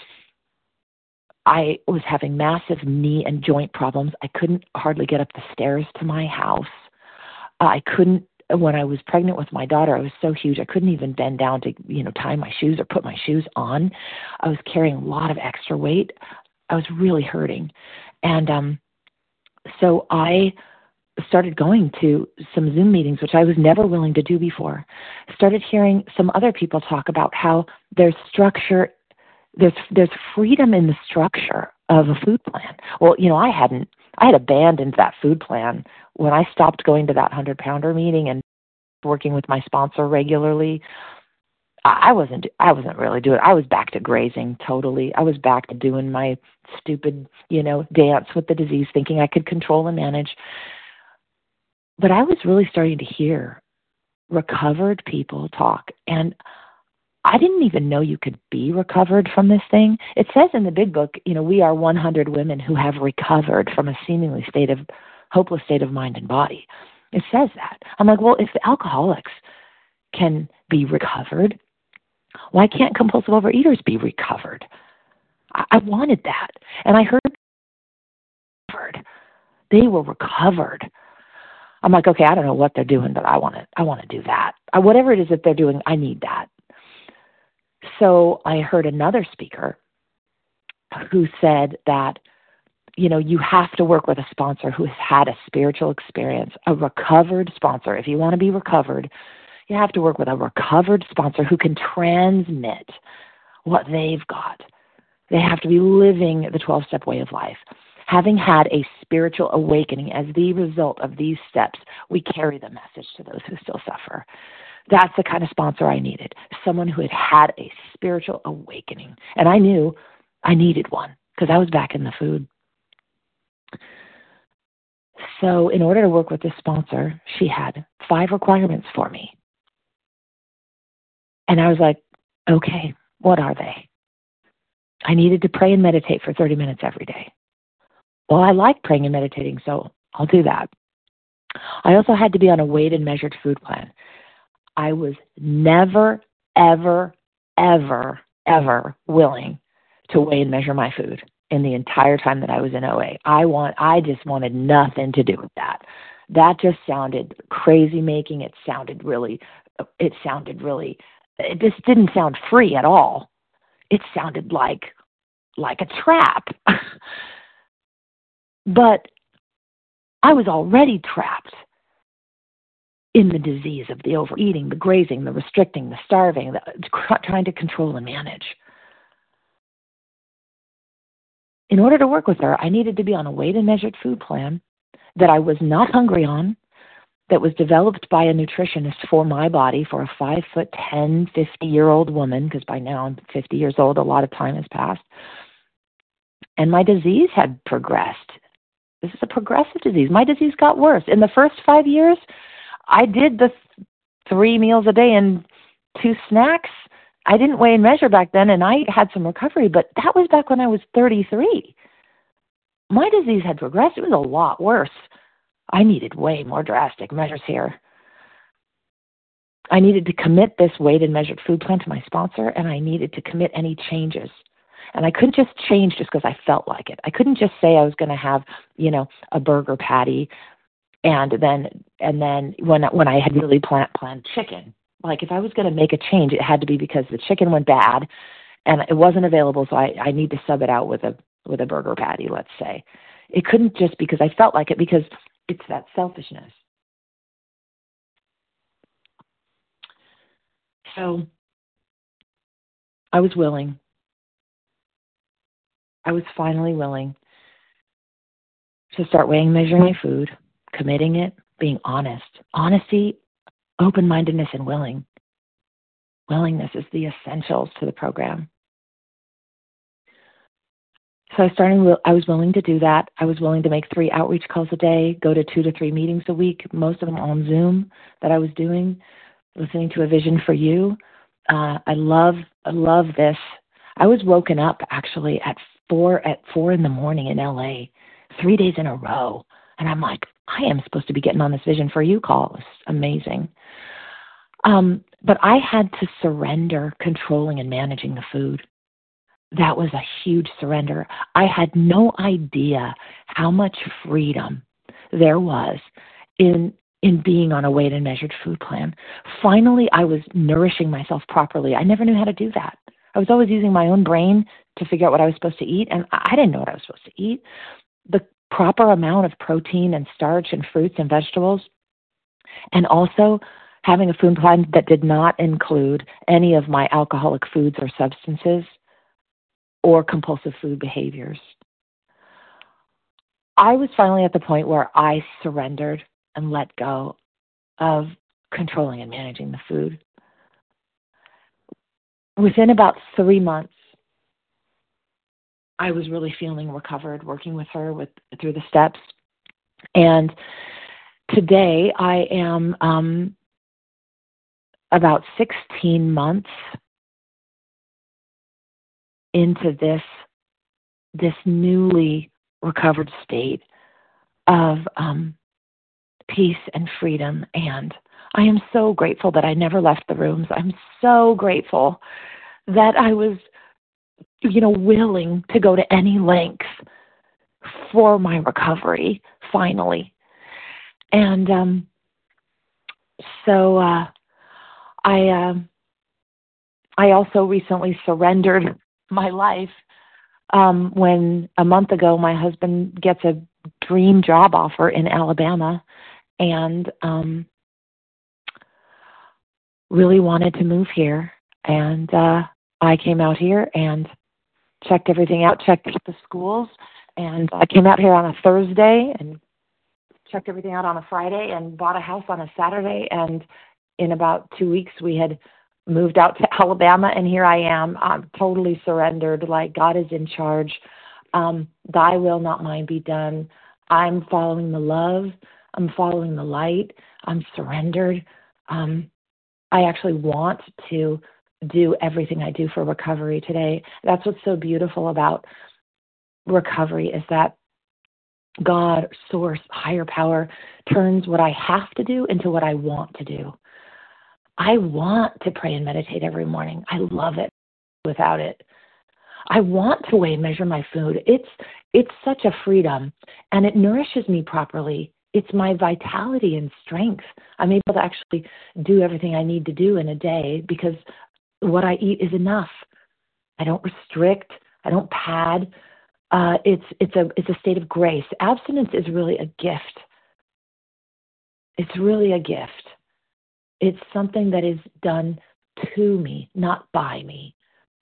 I was having massive knee and joint problems. I couldn't hardly get up the stairs to my house. I couldn't, when I was pregnant with my daughter, I was so huge, I couldn't even bend down to, tie my shoes or put my shoes on. I was carrying a lot of extra weight. I was really hurting. And so I started going to some Zoom meetings, which I was never willing to do before. Started hearing some other people talk about how there's structure, there's freedom in the structure of a food plan. Well, I had abandoned that food plan when I stopped going to that 100-pounder meeting and working with my sponsor regularly. I wasn't really doing it. I was back to grazing totally. I was back to doing my stupid, dance with the disease, thinking I could control and manage. But I was really starting to hear recovered people talk, and I didn't even know you could be recovered from this thing. It says in the big book, we are 100 women who have recovered from a seemingly hopeless state of mind and body. It says that. I'm like, well, if the alcoholics can be recovered, why can't compulsive overeaters be recovered? I wanted that. And I heard they were recovered. I'm like, okay, I don't know what they're doing, but I want to do that. Whatever it is that they're doing, I need that. So I heard another speaker who said that, you have to work with a sponsor who has had a spiritual experience, a recovered sponsor. If you want to be recovered, you have to work with a recovered sponsor who can transmit what they've got. They have to be living the 12-step way of life. Having had a spiritual awakening as the result of these steps, we carry the message to those who still suffer. That's the kind of sponsor I needed, someone who had had a spiritual awakening. And I knew I needed one because I was back in the food. So in order to work with this sponsor, she had 5 requirements for me. And I was like, okay, what are they? I needed to pray and meditate for 30 minutes every day. Well, I like praying and meditating, so I'll do that. I also had to be on a weighed and measured food plan. I was never, ever, ever, ever willing to weigh and measure my food in the entire time that I was in OA. I just wanted nothing to do with that. That just sounded crazy making. It just didn't sound free at all. It sounded like a trap. But I was already trapped in the disease of the overeating, the grazing, the restricting, the starving, trying to control and manage. In order to work with her, I needed to be on a weighed and measured food plan that I was not hungry on, that was developed by a nutritionist for my body, for a 5'10", 50-year-old woman, because by now I'm 50 years old, a lot of time has passed. And my disease had progressed. This is a progressive disease. My disease got worse. In the first 5 years, I did the 3 meals a day and 2 snacks. I didn't weigh and measure back then, and I had some recovery, but that was back when I was 33. My disease had progressed. It was a lot worse. I needed way more drastic measures here. I needed to commit this weighed and measured food plan to my sponsor, and I needed to commit any changes. And I couldn't just change just because I felt like it. I couldn't just say I was going to have, a burger patty, and then when I had really planned chicken. Like if I was going to make a change, it had to be because the chicken went bad, and it wasn't available. So I need to sub it out with a burger patty. Let's say it couldn't just because I felt like it, because it's that selfishness. So I was willing. I was finally willing to start weighing, measuring my food, committing it, being honest. Honesty, open-mindedness, and willing. willingness is the essentials to the program. So I was willing to do that. I was willing to make 3 outreach calls a day, go to 2 to 3 meetings a week, most of them on Zoom that I was doing, listening to A Vision for You. I love this. I was woken up actually at 4 in the morning in LA, 3 days in a row. And I'm like, I am supposed to be getting on this Vision for You call. It's amazing. But I had to surrender controlling and managing the food. That was a huge surrender. I had no idea how much freedom there was in being on a weighed and measured food plan. Finally, I was nourishing myself properly. I never knew how to do that. I was always using my own brain to figure out what I was supposed to eat, and I didn't know what I was supposed to eat. The proper amount of protein and starch and fruits and vegetables, and also having a food plan that did not include any of my alcoholic foods or substances or compulsive food behaviors. I was finally at the point where I surrendered and let go of controlling and managing the food. Within about 3 months, I was really feeling recovered, working with her through the steps. And today I am about 16 months into this newly recovered state of peace and freedom. And I am so grateful that I never left the rooms. I'm so grateful that I was, willing to go to any length for my recovery, finally. And so I also recently surrendered my life when a month ago my husband gets a dream job offer in Alabama and really wanted to move here. And I came out here and checked everything out, checked out the schools, and I came out here on a Thursday and checked everything out on a Friday and bought a house on a Saturday. And in about 2 weeks, we had moved out to Alabama, and here I am. I'm totally surrendered, like God is in charge. Thy will, not mine, be done. I'm following the love. I'm following the light. I'm surrendered. I actually want to do everything I do for recovery today. That's what's so beautiful about recovery is that God, source, higher power, turns what I have to do into what I want to do. I want to pray and meditate every morning. I love it without it. I want to weigh and measure my food. It's such a freedom, and it nourishes me properly. It's my vitality and strength. I'm able to actually do everything I need to do in a day because what I eat is enough. I don't restrict. I don't pad. It's a state of grace. Abstinence is really a gift. It's really a gift. It's something that is done to me, not by me.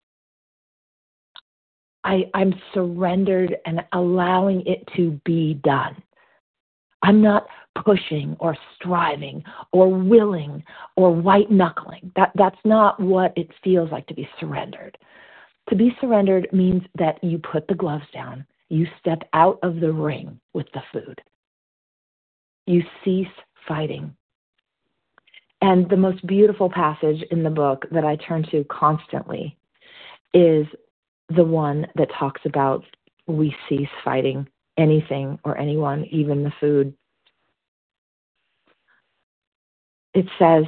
I'm surrendered and allowing it to be done. I'm not pushing or striving or willing or white knuckling. That's not what it feels like to be surrendered. To be surrendered means that you put the gloves down. You step out of the ring with the food. You cease fighting. And the most beautiful passage in the book that I turn to constantly is the one that talks about we cease fighting anything or anyone, even the food. It says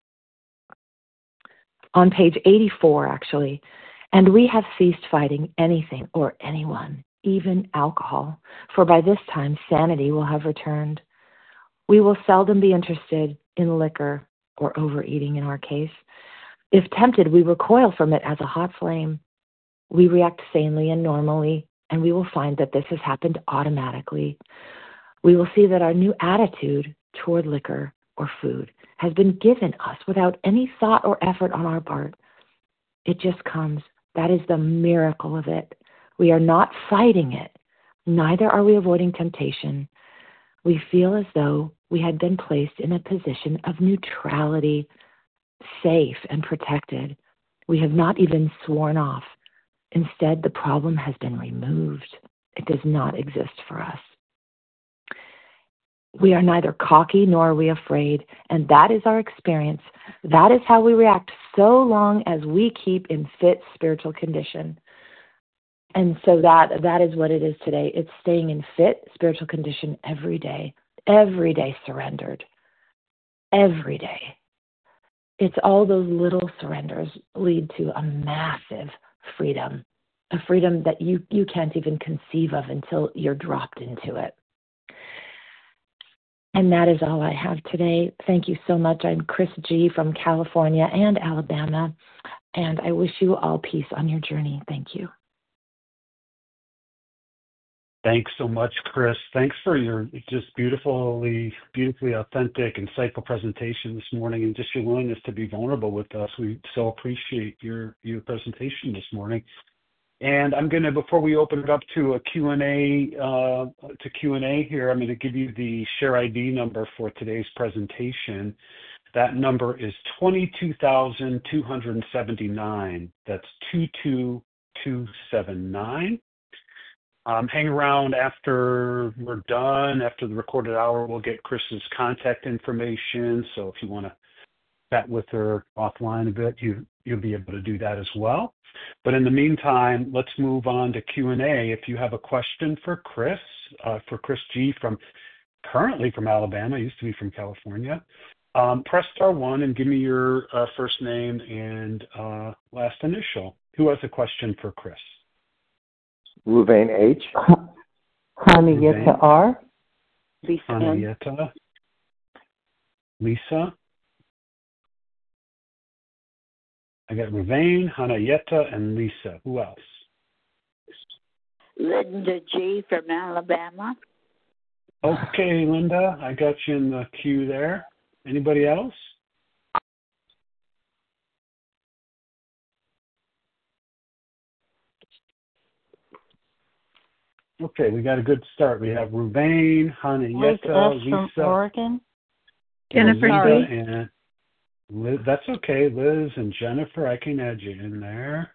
on page 84, actually, and we have ceased fighting anything or anyone, even alcohol, for by this time sanity will have returned. We will seldom be interested in liquor or overeating in our case. If tempted, we recoil from it as a hot flame. We react sanely and normally, and we will find that this has happened automatically. We will see that our new attitude toward liquor or food has been given us without any thought or effort on our part. It just comes. That is the miracle of it. We are not fighting it. Neither are we avoiding temptation. We feel as though we had been placed in a position of neutrality. safe and protected. We have not even sworn off. Instead, the problem has been removed. It does not exist for us. We are neither cocky nor are we afraid, and that is our experience. That is how we react so long as we keep in fit spiritual condition. And so that is what it is today. It's staying in fit spiritual condition every day surrendered, every day. It's all those little surrenders lead to a massive freedom, a freedom that you can't even conceive of until you're dropped into it. And that is all I have today. Thank you so much. I'm Chris G. from California and Alabama, and I wish you all peace on your journey. Thank you. Thanks so much, Chris. Thanks for your just beautifully authentic, insightful presentation this morning, and just your willingness to be vulnerable with us. We so appreciate your presentation this morning. And I'm going to, before we open it up to a Q&A here, I'm going to give you the share ID number for today's presentation. That number is 22,279. That's 22279. Hang around after we're done, after the recorded hour, we'll get Chris's contact information. So if you want to chat with her offline a bit, you'll be able to do that as well. But in the meantime, let's move on to Q&A. If you have a question for Chris G. currently from Alabama, used to be from California, press star 1 and give me your first name and last initial. Who has a question for Chris? Ruvain H. Hanayeta R. Lisa Hanayeta. Lisa. I got Ruvain, Hanayeta, and Lisa. Who else? Linda G. from Alabama. Okay, Linda, I got you in the queue there. Anybody else? Okay, we got a good start. We have Ruvain, Hanayeta, Liz F. from Oregon. Jennifer and Liz. That's okay, Liz and Jennifer. I can add you in there.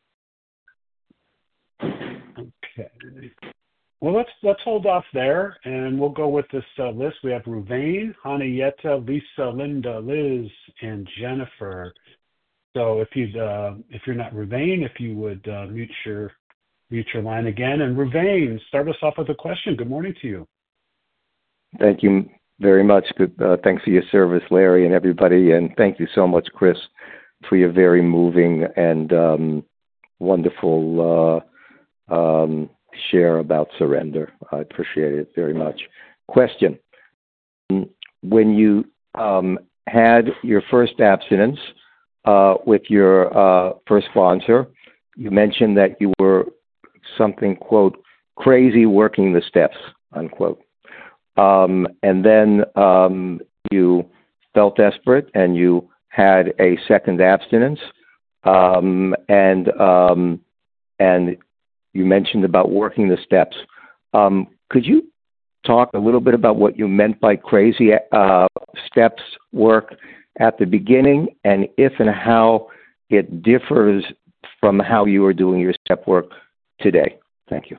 Okay. Well, let's hold off there, and we'll go with this list. We have Ruvain, Hanayeta, Lisa, Linda, Liz, and Jennifer. So if you're not Ruvain, if you would mute your line again. And Ruvain, start us off with a question. Good morning to you. Thank you very much. Good. Thanks for your service, Larry, and everybody. And thank you so much, Chris, for your very moving and wonderful share about surrender. I appreciate it very much. Question. When you had your first abstinence with your first sponsor, you mentioned that you were something, quote, crazy working the steps, unquote. And then you felt desperate and you had a second abstinence. And you mentioned about working the steps. Could you talk a little bit about what you meant by crazy steps work at the beginning, and if and how it differs from how you are doing your step work today? Thank you.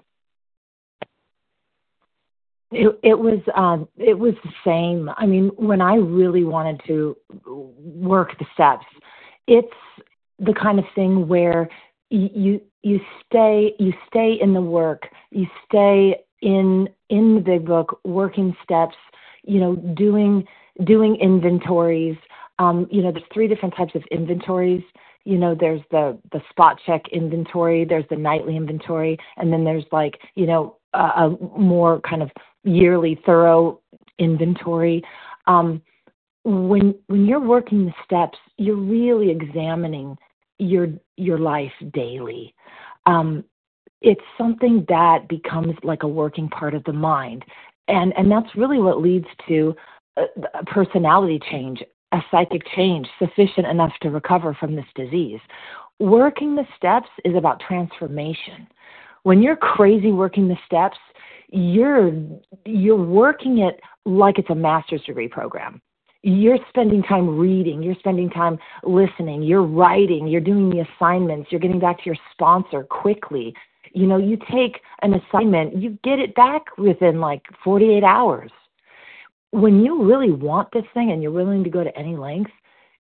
It was the same. I mean, when I really wanted to work the steps, it's the kind of thing where you stay in the work, you stay in the big book, working steps, doing inventories. There's 3 different types of inventories. There's the spot check inventory, there's the nightly inventory, and then there's a more kind of yearly thorough inventory. When you're working the steps, you're really examining your life daily. It's something that becomes like a working part of the mind. And that's really what leads to a personality change, a psychic change sufficient enough to recover from this disease. Working the steps is about transformation. When you're crazy working the steps, you're working it like it's a master's degree program. You're spending time reading, you're spending time listening, you're writing, you're doing the assignments, you're getting back to your sponsor quickly. You take an assignment, you get it back within like 48 hours. When you really want this thing and you're willing to go to any length,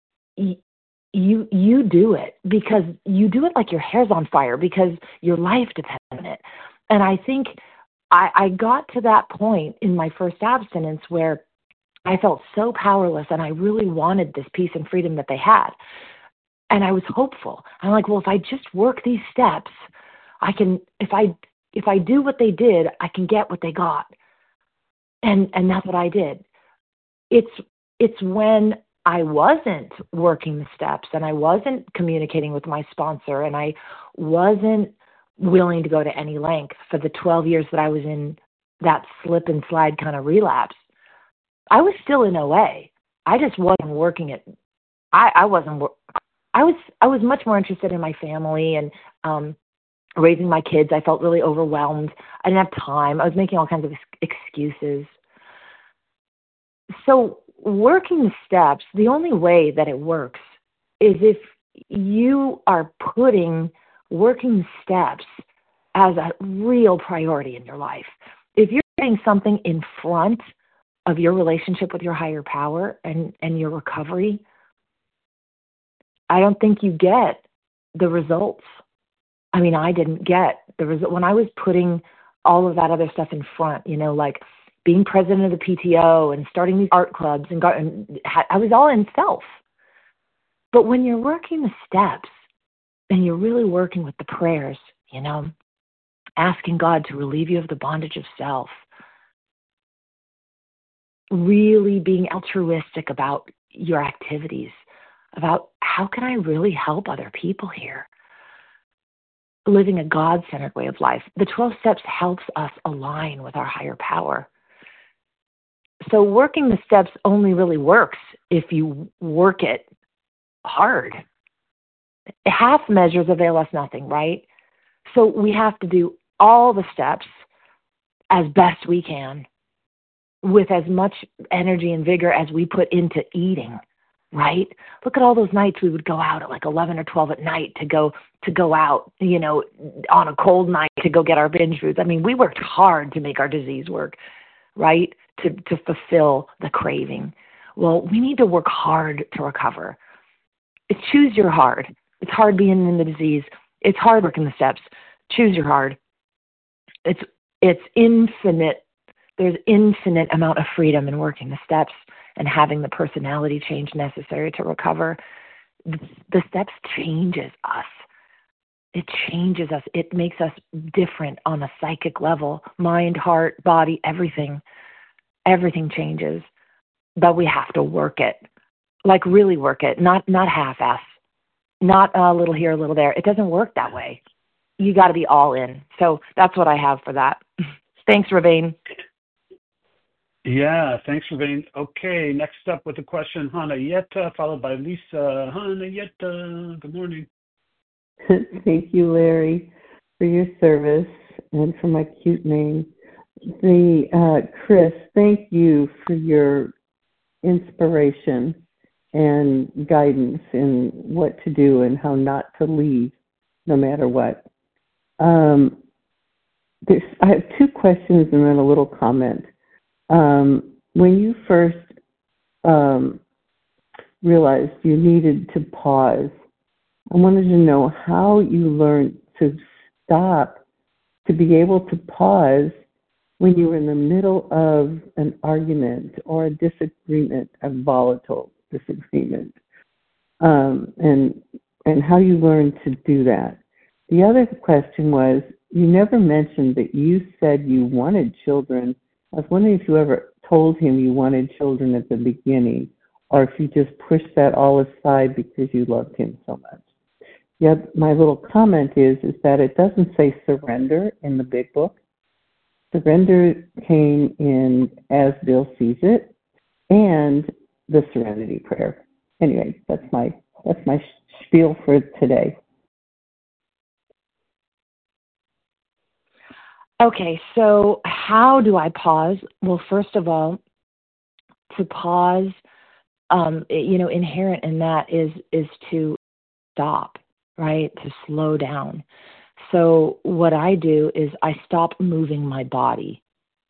you do it, because you do it like your hair's on fire, because your life depends on it. And I think I got to that point in my first abstinence where I felt so powerless, and I really wanted this peace and freedom that they had. And I was hopeful. I'm like, well, if I just work these steps, I can, if I do what they did, I can get what they got. And that's what I did. It's when I wasn't working the steps and I wasn't communicating with my sponsor and I wasn't willing to go to any length for the 12 years that I was in that slip and slide kind of relapse. I was still in OA. I just wasn't working it. I was much more interested in my family and raising my kids. I felt really overwhelmed. I didn't have time. I was making all kinds of excuses. So working the steps, the only way that it works is if you are putting working the steps as a real priority in your life. If you're putting something in front of your relationship with your higher power and your recovery, I don't think you get the results. I mean, I didn't get the result when I was putting all of that other stuff in front, like being president of the PTO and starting these art clubs and I was all in self. But when you're working the steps and you're really working with the prayers, asking God to relieve you of the bondage of self, really being altruistic about your activities, about how can I really help other people here? Living a God-centered way of life. The 12 steps helps us align with our higher power. So working the steps only really works if you work it hard. Half measures avail us nothing, right? So we have to do all the steps as best we can with as much energy and vigor as we put into eating, right? Look at all those nights we would go out at like 11 or 12 at night to go out, on a cold night to go get our binge foods. I mean, we worked hard to make our disease work, right? To fulfill the craving. Well, we need to work hard to recover. Choose your hard. It's hard being in the disease. It's hard working the steps. Choose your hard. It's infinite. There's infinite amount of freedom in working the steps and having the personality change necessary to recover. The steps changes us. It changes us. It makes us different on a psychic level. Mind, heart, body, everything. Everything changes. But we have to work it. Like really work it. Not half-ass. Not a little here, a little there. It doesn't work that way. You got to be all in. So that's what I have for that. Thanks, Ravane. Yeah, thanks, Ravane. Okay, next up with a question, Hannah Yetta, followed by Lisa. Hannah Yetta, good morning. Thank you, Larry, for your service and for my cute name. Chris, thank you for your inspiration and guidance in what to do and how not to leave, no matter what. I have two questions and then a little comment. When you first realized you needed to pause, I wanted to know how you learned to stop, to be able to pause when you were in the middle of an argument or a disagreement, a volatile disagreement, and how you learned to do that. The other question was, you never mentioned that you said you wanted children. I was wondering if you ever told him you wanted children at the beginning, or if you just pushed that all aside because you loved him so much. Yeah, my little comment is that it doesn't say surrender in the big book. Surrender came in As Bill Sees It and the Serenity Prayer. Anyway, that's my spiel for today. Okay, so how do I pause? Well, first of all, to pause inherent in that is to stop, right? To slow down. So what I do is I stop moving my body.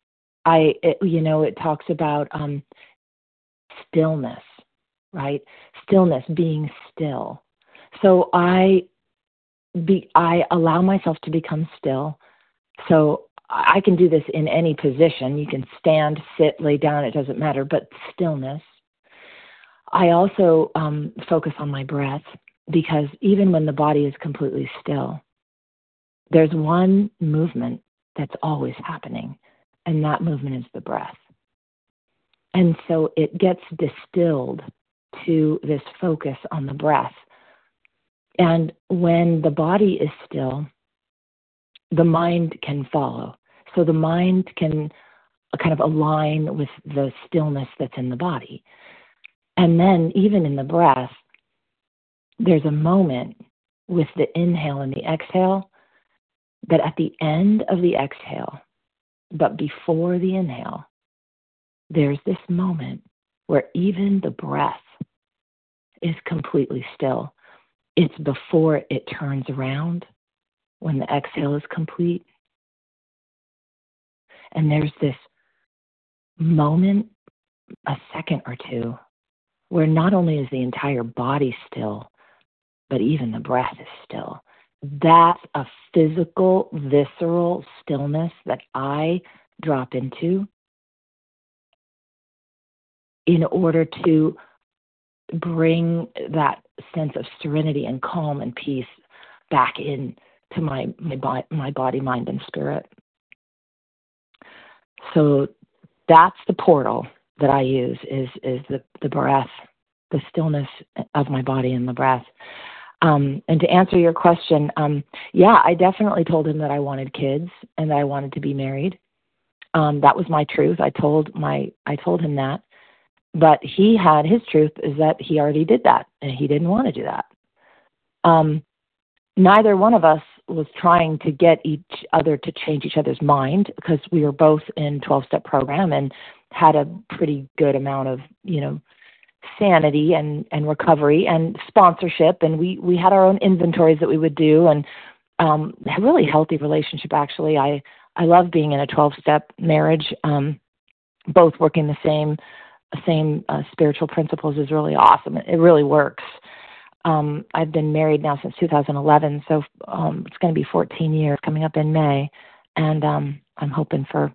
It talks about stillness, right? Stillness, being still. So I allow myself to become still. So I can do this in any position. You can stand, sit, lay down, it doesn't matter, but stillness. I also focus on my breath, because even when the body is completely still, there's one movement that's always happening, and that movement is the breath. And so it gets distilled to this focus on the breath. And when the body is still, the mind can follow. So the mind can kind of align with the stillness that's in the body. And then even in the breath, there's a moment with the inhale and the exhale that at the end of the exhale, but before the inhale, there's this moment where even the breath is completely still. It's before it turns around, when the exhale is complete. And there's this moment, a second or two, where not only is the entire body still, but even the breath is still. That's a physical, visceral stillness that I drop into in order to bring that sense of serenity and calm and peace back in to my body, mind, and spirit. So that's the portal that I use, is the breath, the stillness of my body and the breath. And to answer your question, I definitely told him that I wanted kids and that I wanted to be married. That was my truth. I told him that. But he had his truth is that he already did that, and he didn't want to do that. Neither one of us was trying to get each other to change each other's mind, because we were both in 12-step program and had a pretty good amount of, sanity and recovery and sponsorship. And we had our own inventories that we would do, and a really healthy relationship, actually. I love being in a 12-step marriage. Both working the same spiritual principles is really awesome. It really works. I've been married now since 2011, so it's going to be 14 years coming up in May, and I'm hoping for,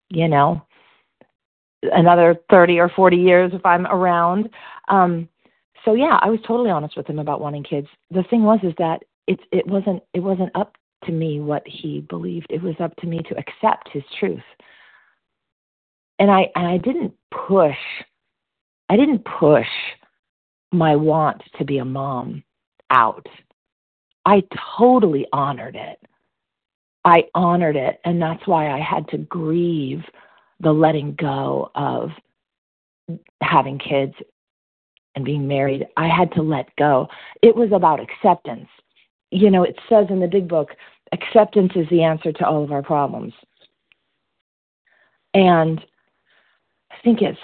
another 30 or 40 years if I'm around. So I was totally honest with him about wanting kids. The thing is that it wasn't up to me what he believed. It was up to me to accept his truth. And I didn't push my want to be a mom out. I totally honored it. And that's why I had to grieve the letting go of having kids and being married. I had to let go. It was about acceptance. It says in the big book, acceptance is the answer to all of our problems. And I think it's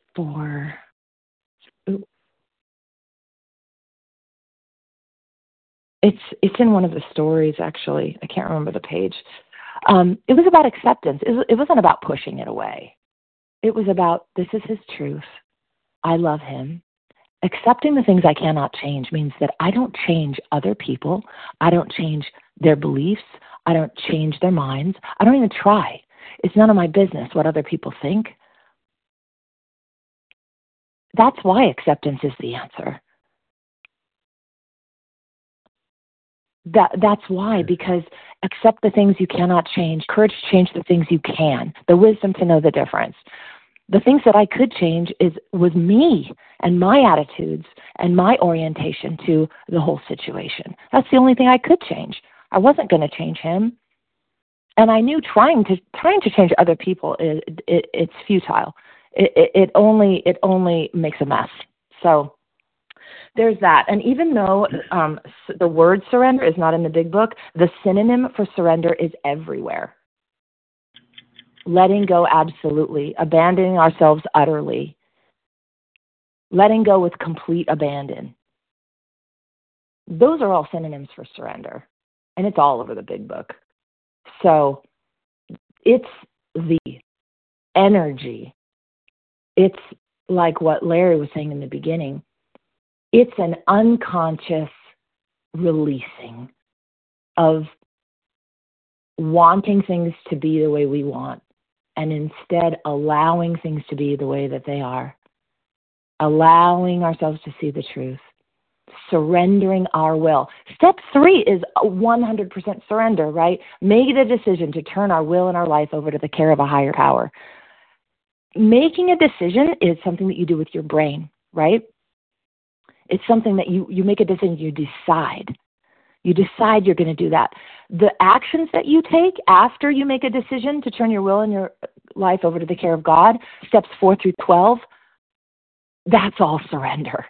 it's in one of the stories, actually. I can't remember the page. It was about acceptance. It wasn't about pushing it away. It was about, this is his truth. I love him. Accepting the things I cannot change means that I don't change other people. I don't change their beliefs. I don't change their minds. I don't even try. It's none of my business what other people think. That's why acceptance is the answer. That's why, because accept the things you cannot change, courage to change the things you can, the wisdom to know the difference. The things that I could change was me and my attitudes and my orientation to the whole situation. That's the only thing I could change. I wasn't going to change him. And I knew trying to change other people, it's futile. It only makes a mess. So there's that. And even though the word surrender is not in the big book, the synonym for surrender is everywhere. Letting go absolutely, abandoning ourselves utterly. letting go with complete abandon. Those are all synonyms for surrender, and it's all over the big book. So it's the energy. It's like what Larry was saying in the beginning. It's an unconscious releasing of wanting things to be the way we want, and instead allowing things to be the way that they are, allowing ourselves to see the truth, surrendering our will. Step 3 is 100% surrender, right? Make the decision to turn our will and our life over to the care of a higher power. Making a decision is something that you do with your brain, right? It's something that you make a decision, you decide. You decide you're going to do that. The actions that you take after you make a decision to turn your will and your life over to the care of God, steps 4 through 12, that's all surrender.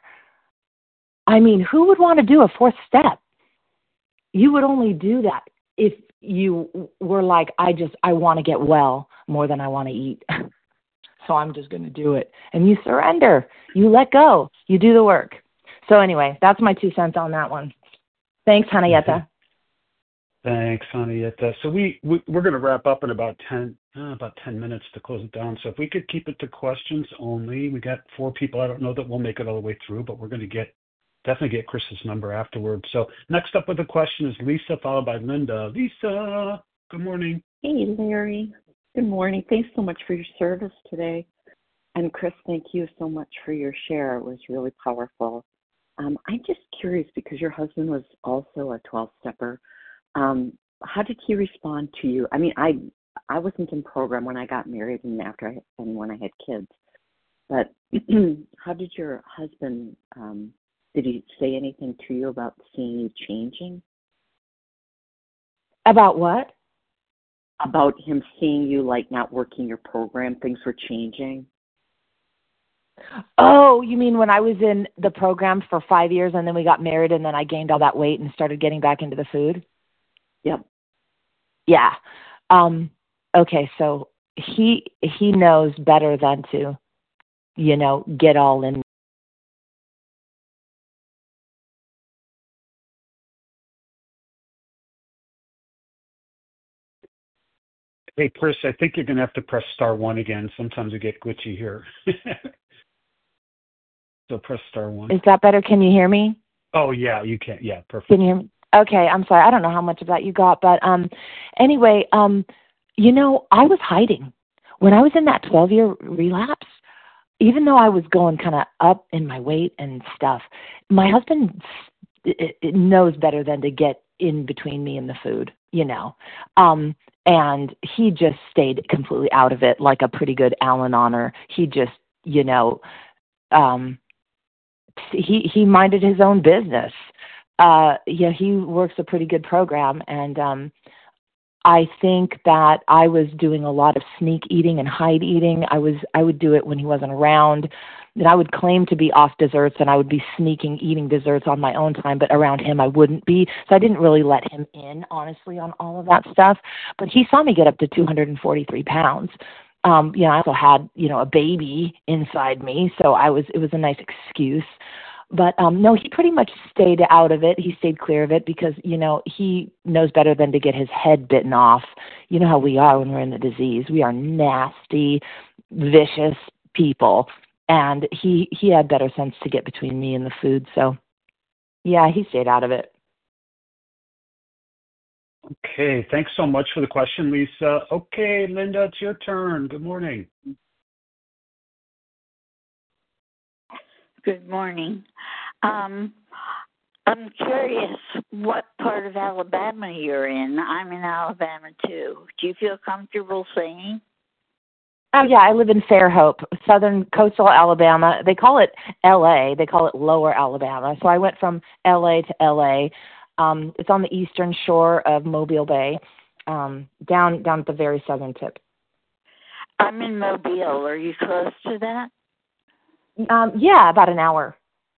I mean, who would want to do a 4th step? You would only do that if you were like, I want to get well more than I want to eat. So I'm just going to do it. And you surrender. You let go. You do the work. So anyway, that's my 2 cents on that one. Thanks, Henrietta. Thanks, Henrietta. So we're going to wrap up in about 10 minutes to close it down. So if we could keep it to questions only. We got 4 people. I don't know that we'll make it all the way through, but we're going to definitely get Chris's number afterwards. So next up with a question is Lisa, followed by Linda. Lisa, good morning. Hey, Larry. Good morning. Thanks so much for your service today. And Chris, thank you so much for your share. It was really powerful. I'm just curious because your husband was also a 12-stepper. How did he respond to you? I mean, I wasn't in program when I got married and when I had kids. But how did your husband, did he say anything to you about seeing you changing? About what? About him seeing you like not working your program, things were changing. Oh, you mean when I was in the program for 5 years and then we got married and then I gained all that weight and started getting back into the food? Yep. Yeah. Okay, so he knows better than to, get all in. Hey, Chris, I think you're going to have to press *1 again. Sometimes we get glitchy here. So press *1. Is that better? Can you hear me? Oh, yeah, you can. Yeah, perfect. Can you hear me? Okay, I'm sorry. I don't know how much of that you got, but anyway, I was hiding. When I was in that 12-year relapse, even though I was going kind of up in my weight and stuff, my husband knows better than to get in between me and the food, and he just stayed completely out of it like a pretty good Al-Anon. He just, he minded his own business. He works a pretty good program, and I think that I was doing a lot of sneak eating and hide eating. I would do it when he wasn't around. And I would claim to be off desserts, and I would be sneaking eating desserts on my own time, but around him I wouldn't be. So I didn't really let him in, honestly, on all of that stuff. But he saw me get up to 243 pounds. I also had, a baby inside me, so it was a nice excuse. But no, he pretty much stayed out of it. He stayed clear of it because, he knows better than to get his head bitten off. You know how we are when we're in the disease. We are nasty, vicious people. And he had better sense to get between me and the food. So, yeah, he stayed out of it. Okay, thanks so much for the question, Lisa. Okay, Linda, it's your turn. Good morning. Good morning. I'm curious what part of Alabama you're in. I'm in Alabama, too. Do you feel comfortable saying? Oh, yeah, I live in Fairhope, southern coastal Alabama. They call it L.A. They call it Lower Alabama. So I went from L.A. to L.A. It's on the eastern shore of Mobile Bay, down at the very southern tip. I'm in Mobile. Are you close to that? Yeah, about an hour.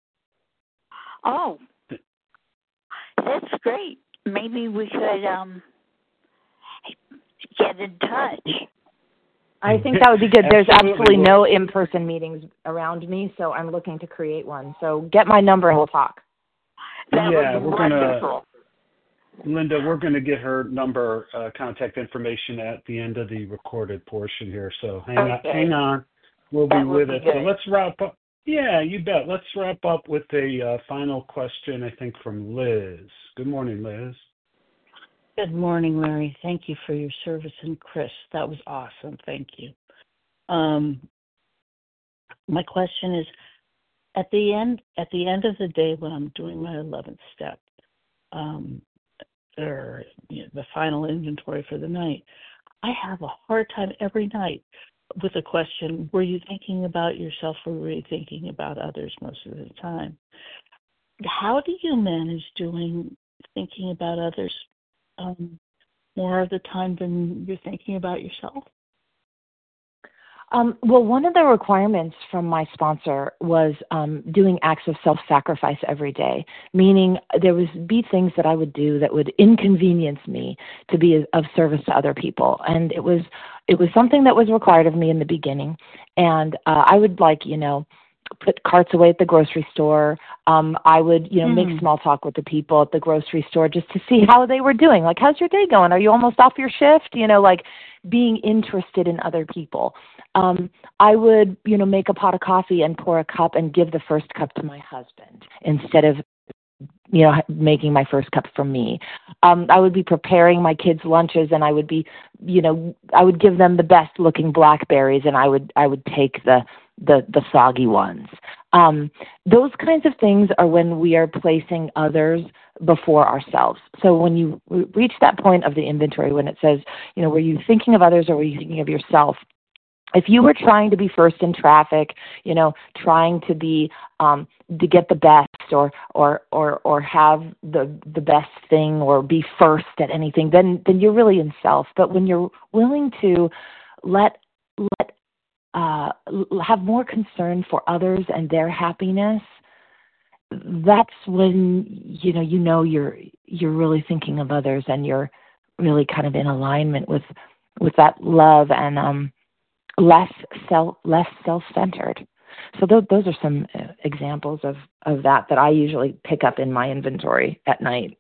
Oh, that's great. Maybe we could get in touch. I think that would be good. There's absolutely will. no in-person meetings around me, so I'm looking to create one. So get my number and we'll talk. That Yeah, would be we're wonderful. Linda, we're going to get her number, contact information at the end of the recorded portion here. So hang on. We'll be with it. So let's wrap up. Yeah, you bet. Let's wrap up with a final question, I think, from Liz. Good morning, Liz. Good morning, Larry. Thank you for your service, and Chris, that was awesome. Thank you. My question is, at the end of the day, when I'm doing my 11th step, or the final inventory for the night, I have a hard time every night with the question: were you thinking about yourself, or were you thinking about others most of the time? How do you manage thinking about others more of the time than you're thinking about yourself? Well, one of the requirements from my sponsor was doing acts of self-sacrifice every day, meaning there would be things that I would do that would inconvenience me to be of service to other people. And it was something that was required of me in the beginning. And I would put carts away at the grocery store. I would, make small talk with the people at the grocery store just to see how they were doing. Like, how's your day going? Are you almost off your shift? Being interested in other people. I would, make a pot of coffee and pour a cup and give the first cup to my husband instead of, making my first cup for me. I would be preparing my kids' lunches, and I would be, I would give them the best looking blackberries, and I would take the soggy ones. Those kinds of things are when we are placing others before ourselves. So when you reach that point of the inventory, when it says, were you thinking of others or were you thinking of yourself? If you were trying to be first in traffic, trying to be to get the best or have the best thing or be first at anything, then you're really in self. But when you're willing to have more concern for others and their happiness, that's when you're really thinking of others, and you're really kind of in alignment with that love and less self-centered. So those are some examples of that I usually pick up in my inventory at night.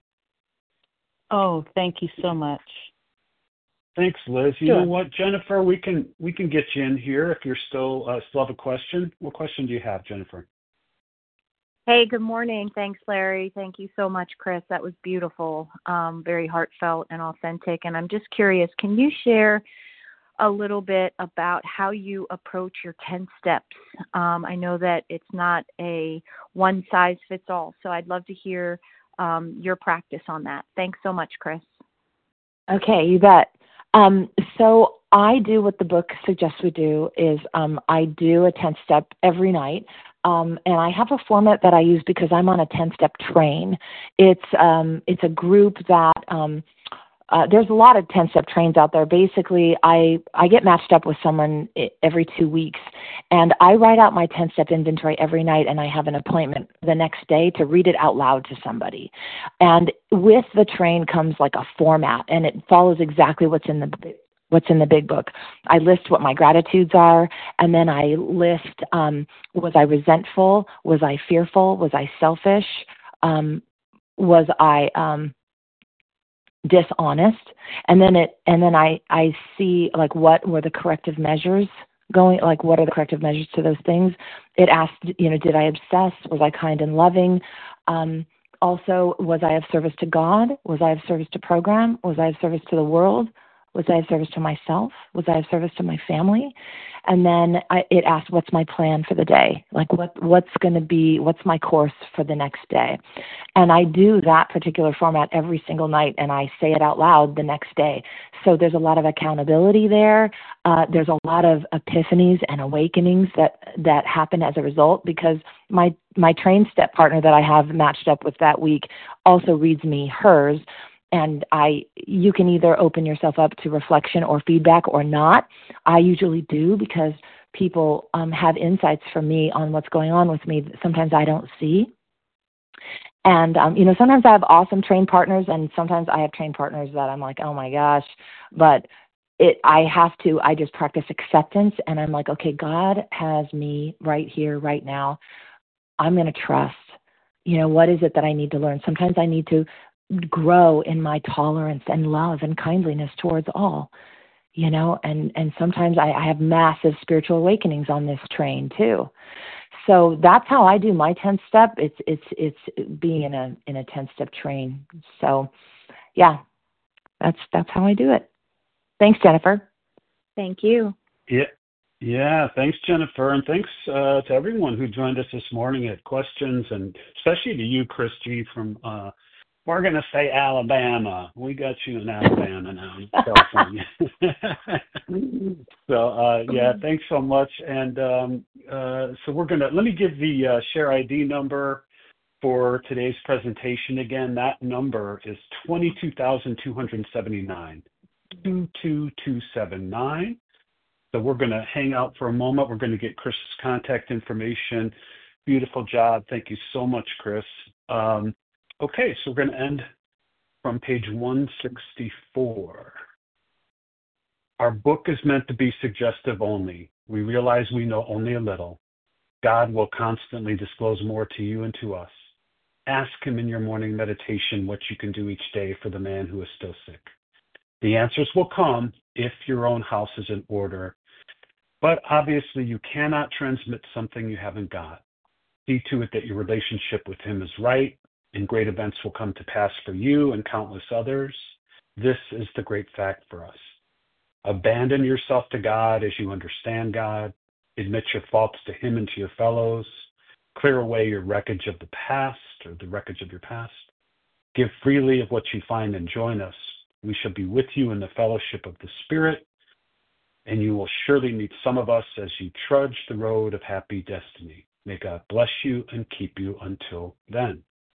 Oh, thank you so much. Thanks, Liz. You know what, Jennifer, we can get you in here if you're still have a question. What question do you have, Jennifer? Hey, good morning. Thanks, Larry. Thank you so much, Chris. That was beautiful, very heartfelt and authentic. And I'm just curious, can you share a little bit about how you approach your 10 steps? I know that it's not a one-size-fits-all, so I'd love to hear your practice on that. Thanks so much, Chris. Okay, you bet. So I do what the book suggests we do is I do a 10-step every night. And I have a format that I use because I'm on a 10-step train. It's a group that there's a lot of 10-step trains out there. Basically, I get matched up with someone every 2 weeks, and I write out my 10-step inventory every night, and I have an appointment the next day to read it out loud to somebody. And with the train comes like a format, and it follows exactly what's in the big book. I list what my gratitudes are, and then I list, was I resentful? Was I fearful? Was I selfish? Was I dishonest? And then I see like what were the corrective measures going, like what are the corrective measures to those things. It asked, did I obsess? Was I kind and loving? Also, was I of service to God? Was I of service to program? Was I of service to the world? Was I of service to myself? Was I of service to my family? And then it asked, what's my plan for the day? Like what's my course for the next day? And I do that particular format every single night, and I say it out loud the next day. So there's a lot of accountability there. There's a lot of epiphanies and awakenings that happen as a result, because my train step partner that I have matched up with that week also reads me hers. And you can either open yourself up to reflection or feedback or not. I usually do, because people have insights from me on what's going on with me that sometimes I don't see. And, sometimes I have awesome trained partners, and sometimes I have trained partners that I'm like, oh my gosh. But I just practice acceptance, and I'm like, okay, God has me right here, right now. I'm going to trust. What is it that I need to learn? Sometimes I need to grow in my tolerance and love and kindliness towards all, and sometimes I have massive spiritual awakenings on this train too. So that's how I do my 10th step. It's being in a 10-step train. So yeah, that's how I do it. Thanks, Jennifer. Thank you. Yeah. Thanks, Jennifer, and thanks to everyone who joined us this morning at questions, and especially to you, Chris G. from we're going to say Alabama. We got you in Alabama now, in California. So thanks so much. And so let me give the share ID number for today's presentation again. That number is 22,279. 22279. So we're going to hang out for a moment. We're going to get Chris's contact information. Beautiful job. Thank you so much, Chris. Okay, so we're going to end from page 164. Our book is meant to be suggestive only. We realize we know only a little. God will constantly disclose more to you and to us. Ask him in your morning meditation what you can do each day for the man who is still sick. The answers will come if your own house is in order. But obviously, you cannot transmit something you haven't got. See to it that your relationship with him is right, and great events will come to pass for you and countless others. This is the great fact for us. Abandon yourself to God as you understand God. Admit your faults to him and to your fellows. Clear away your wreckage of the past, or the wreckage of your past. Give freely of what you find and join us. We shall be with you in the fellowship of the Spirit, and you will surely meet some of us as you trudge the road of happy destiny. May God bless you and keep you until then.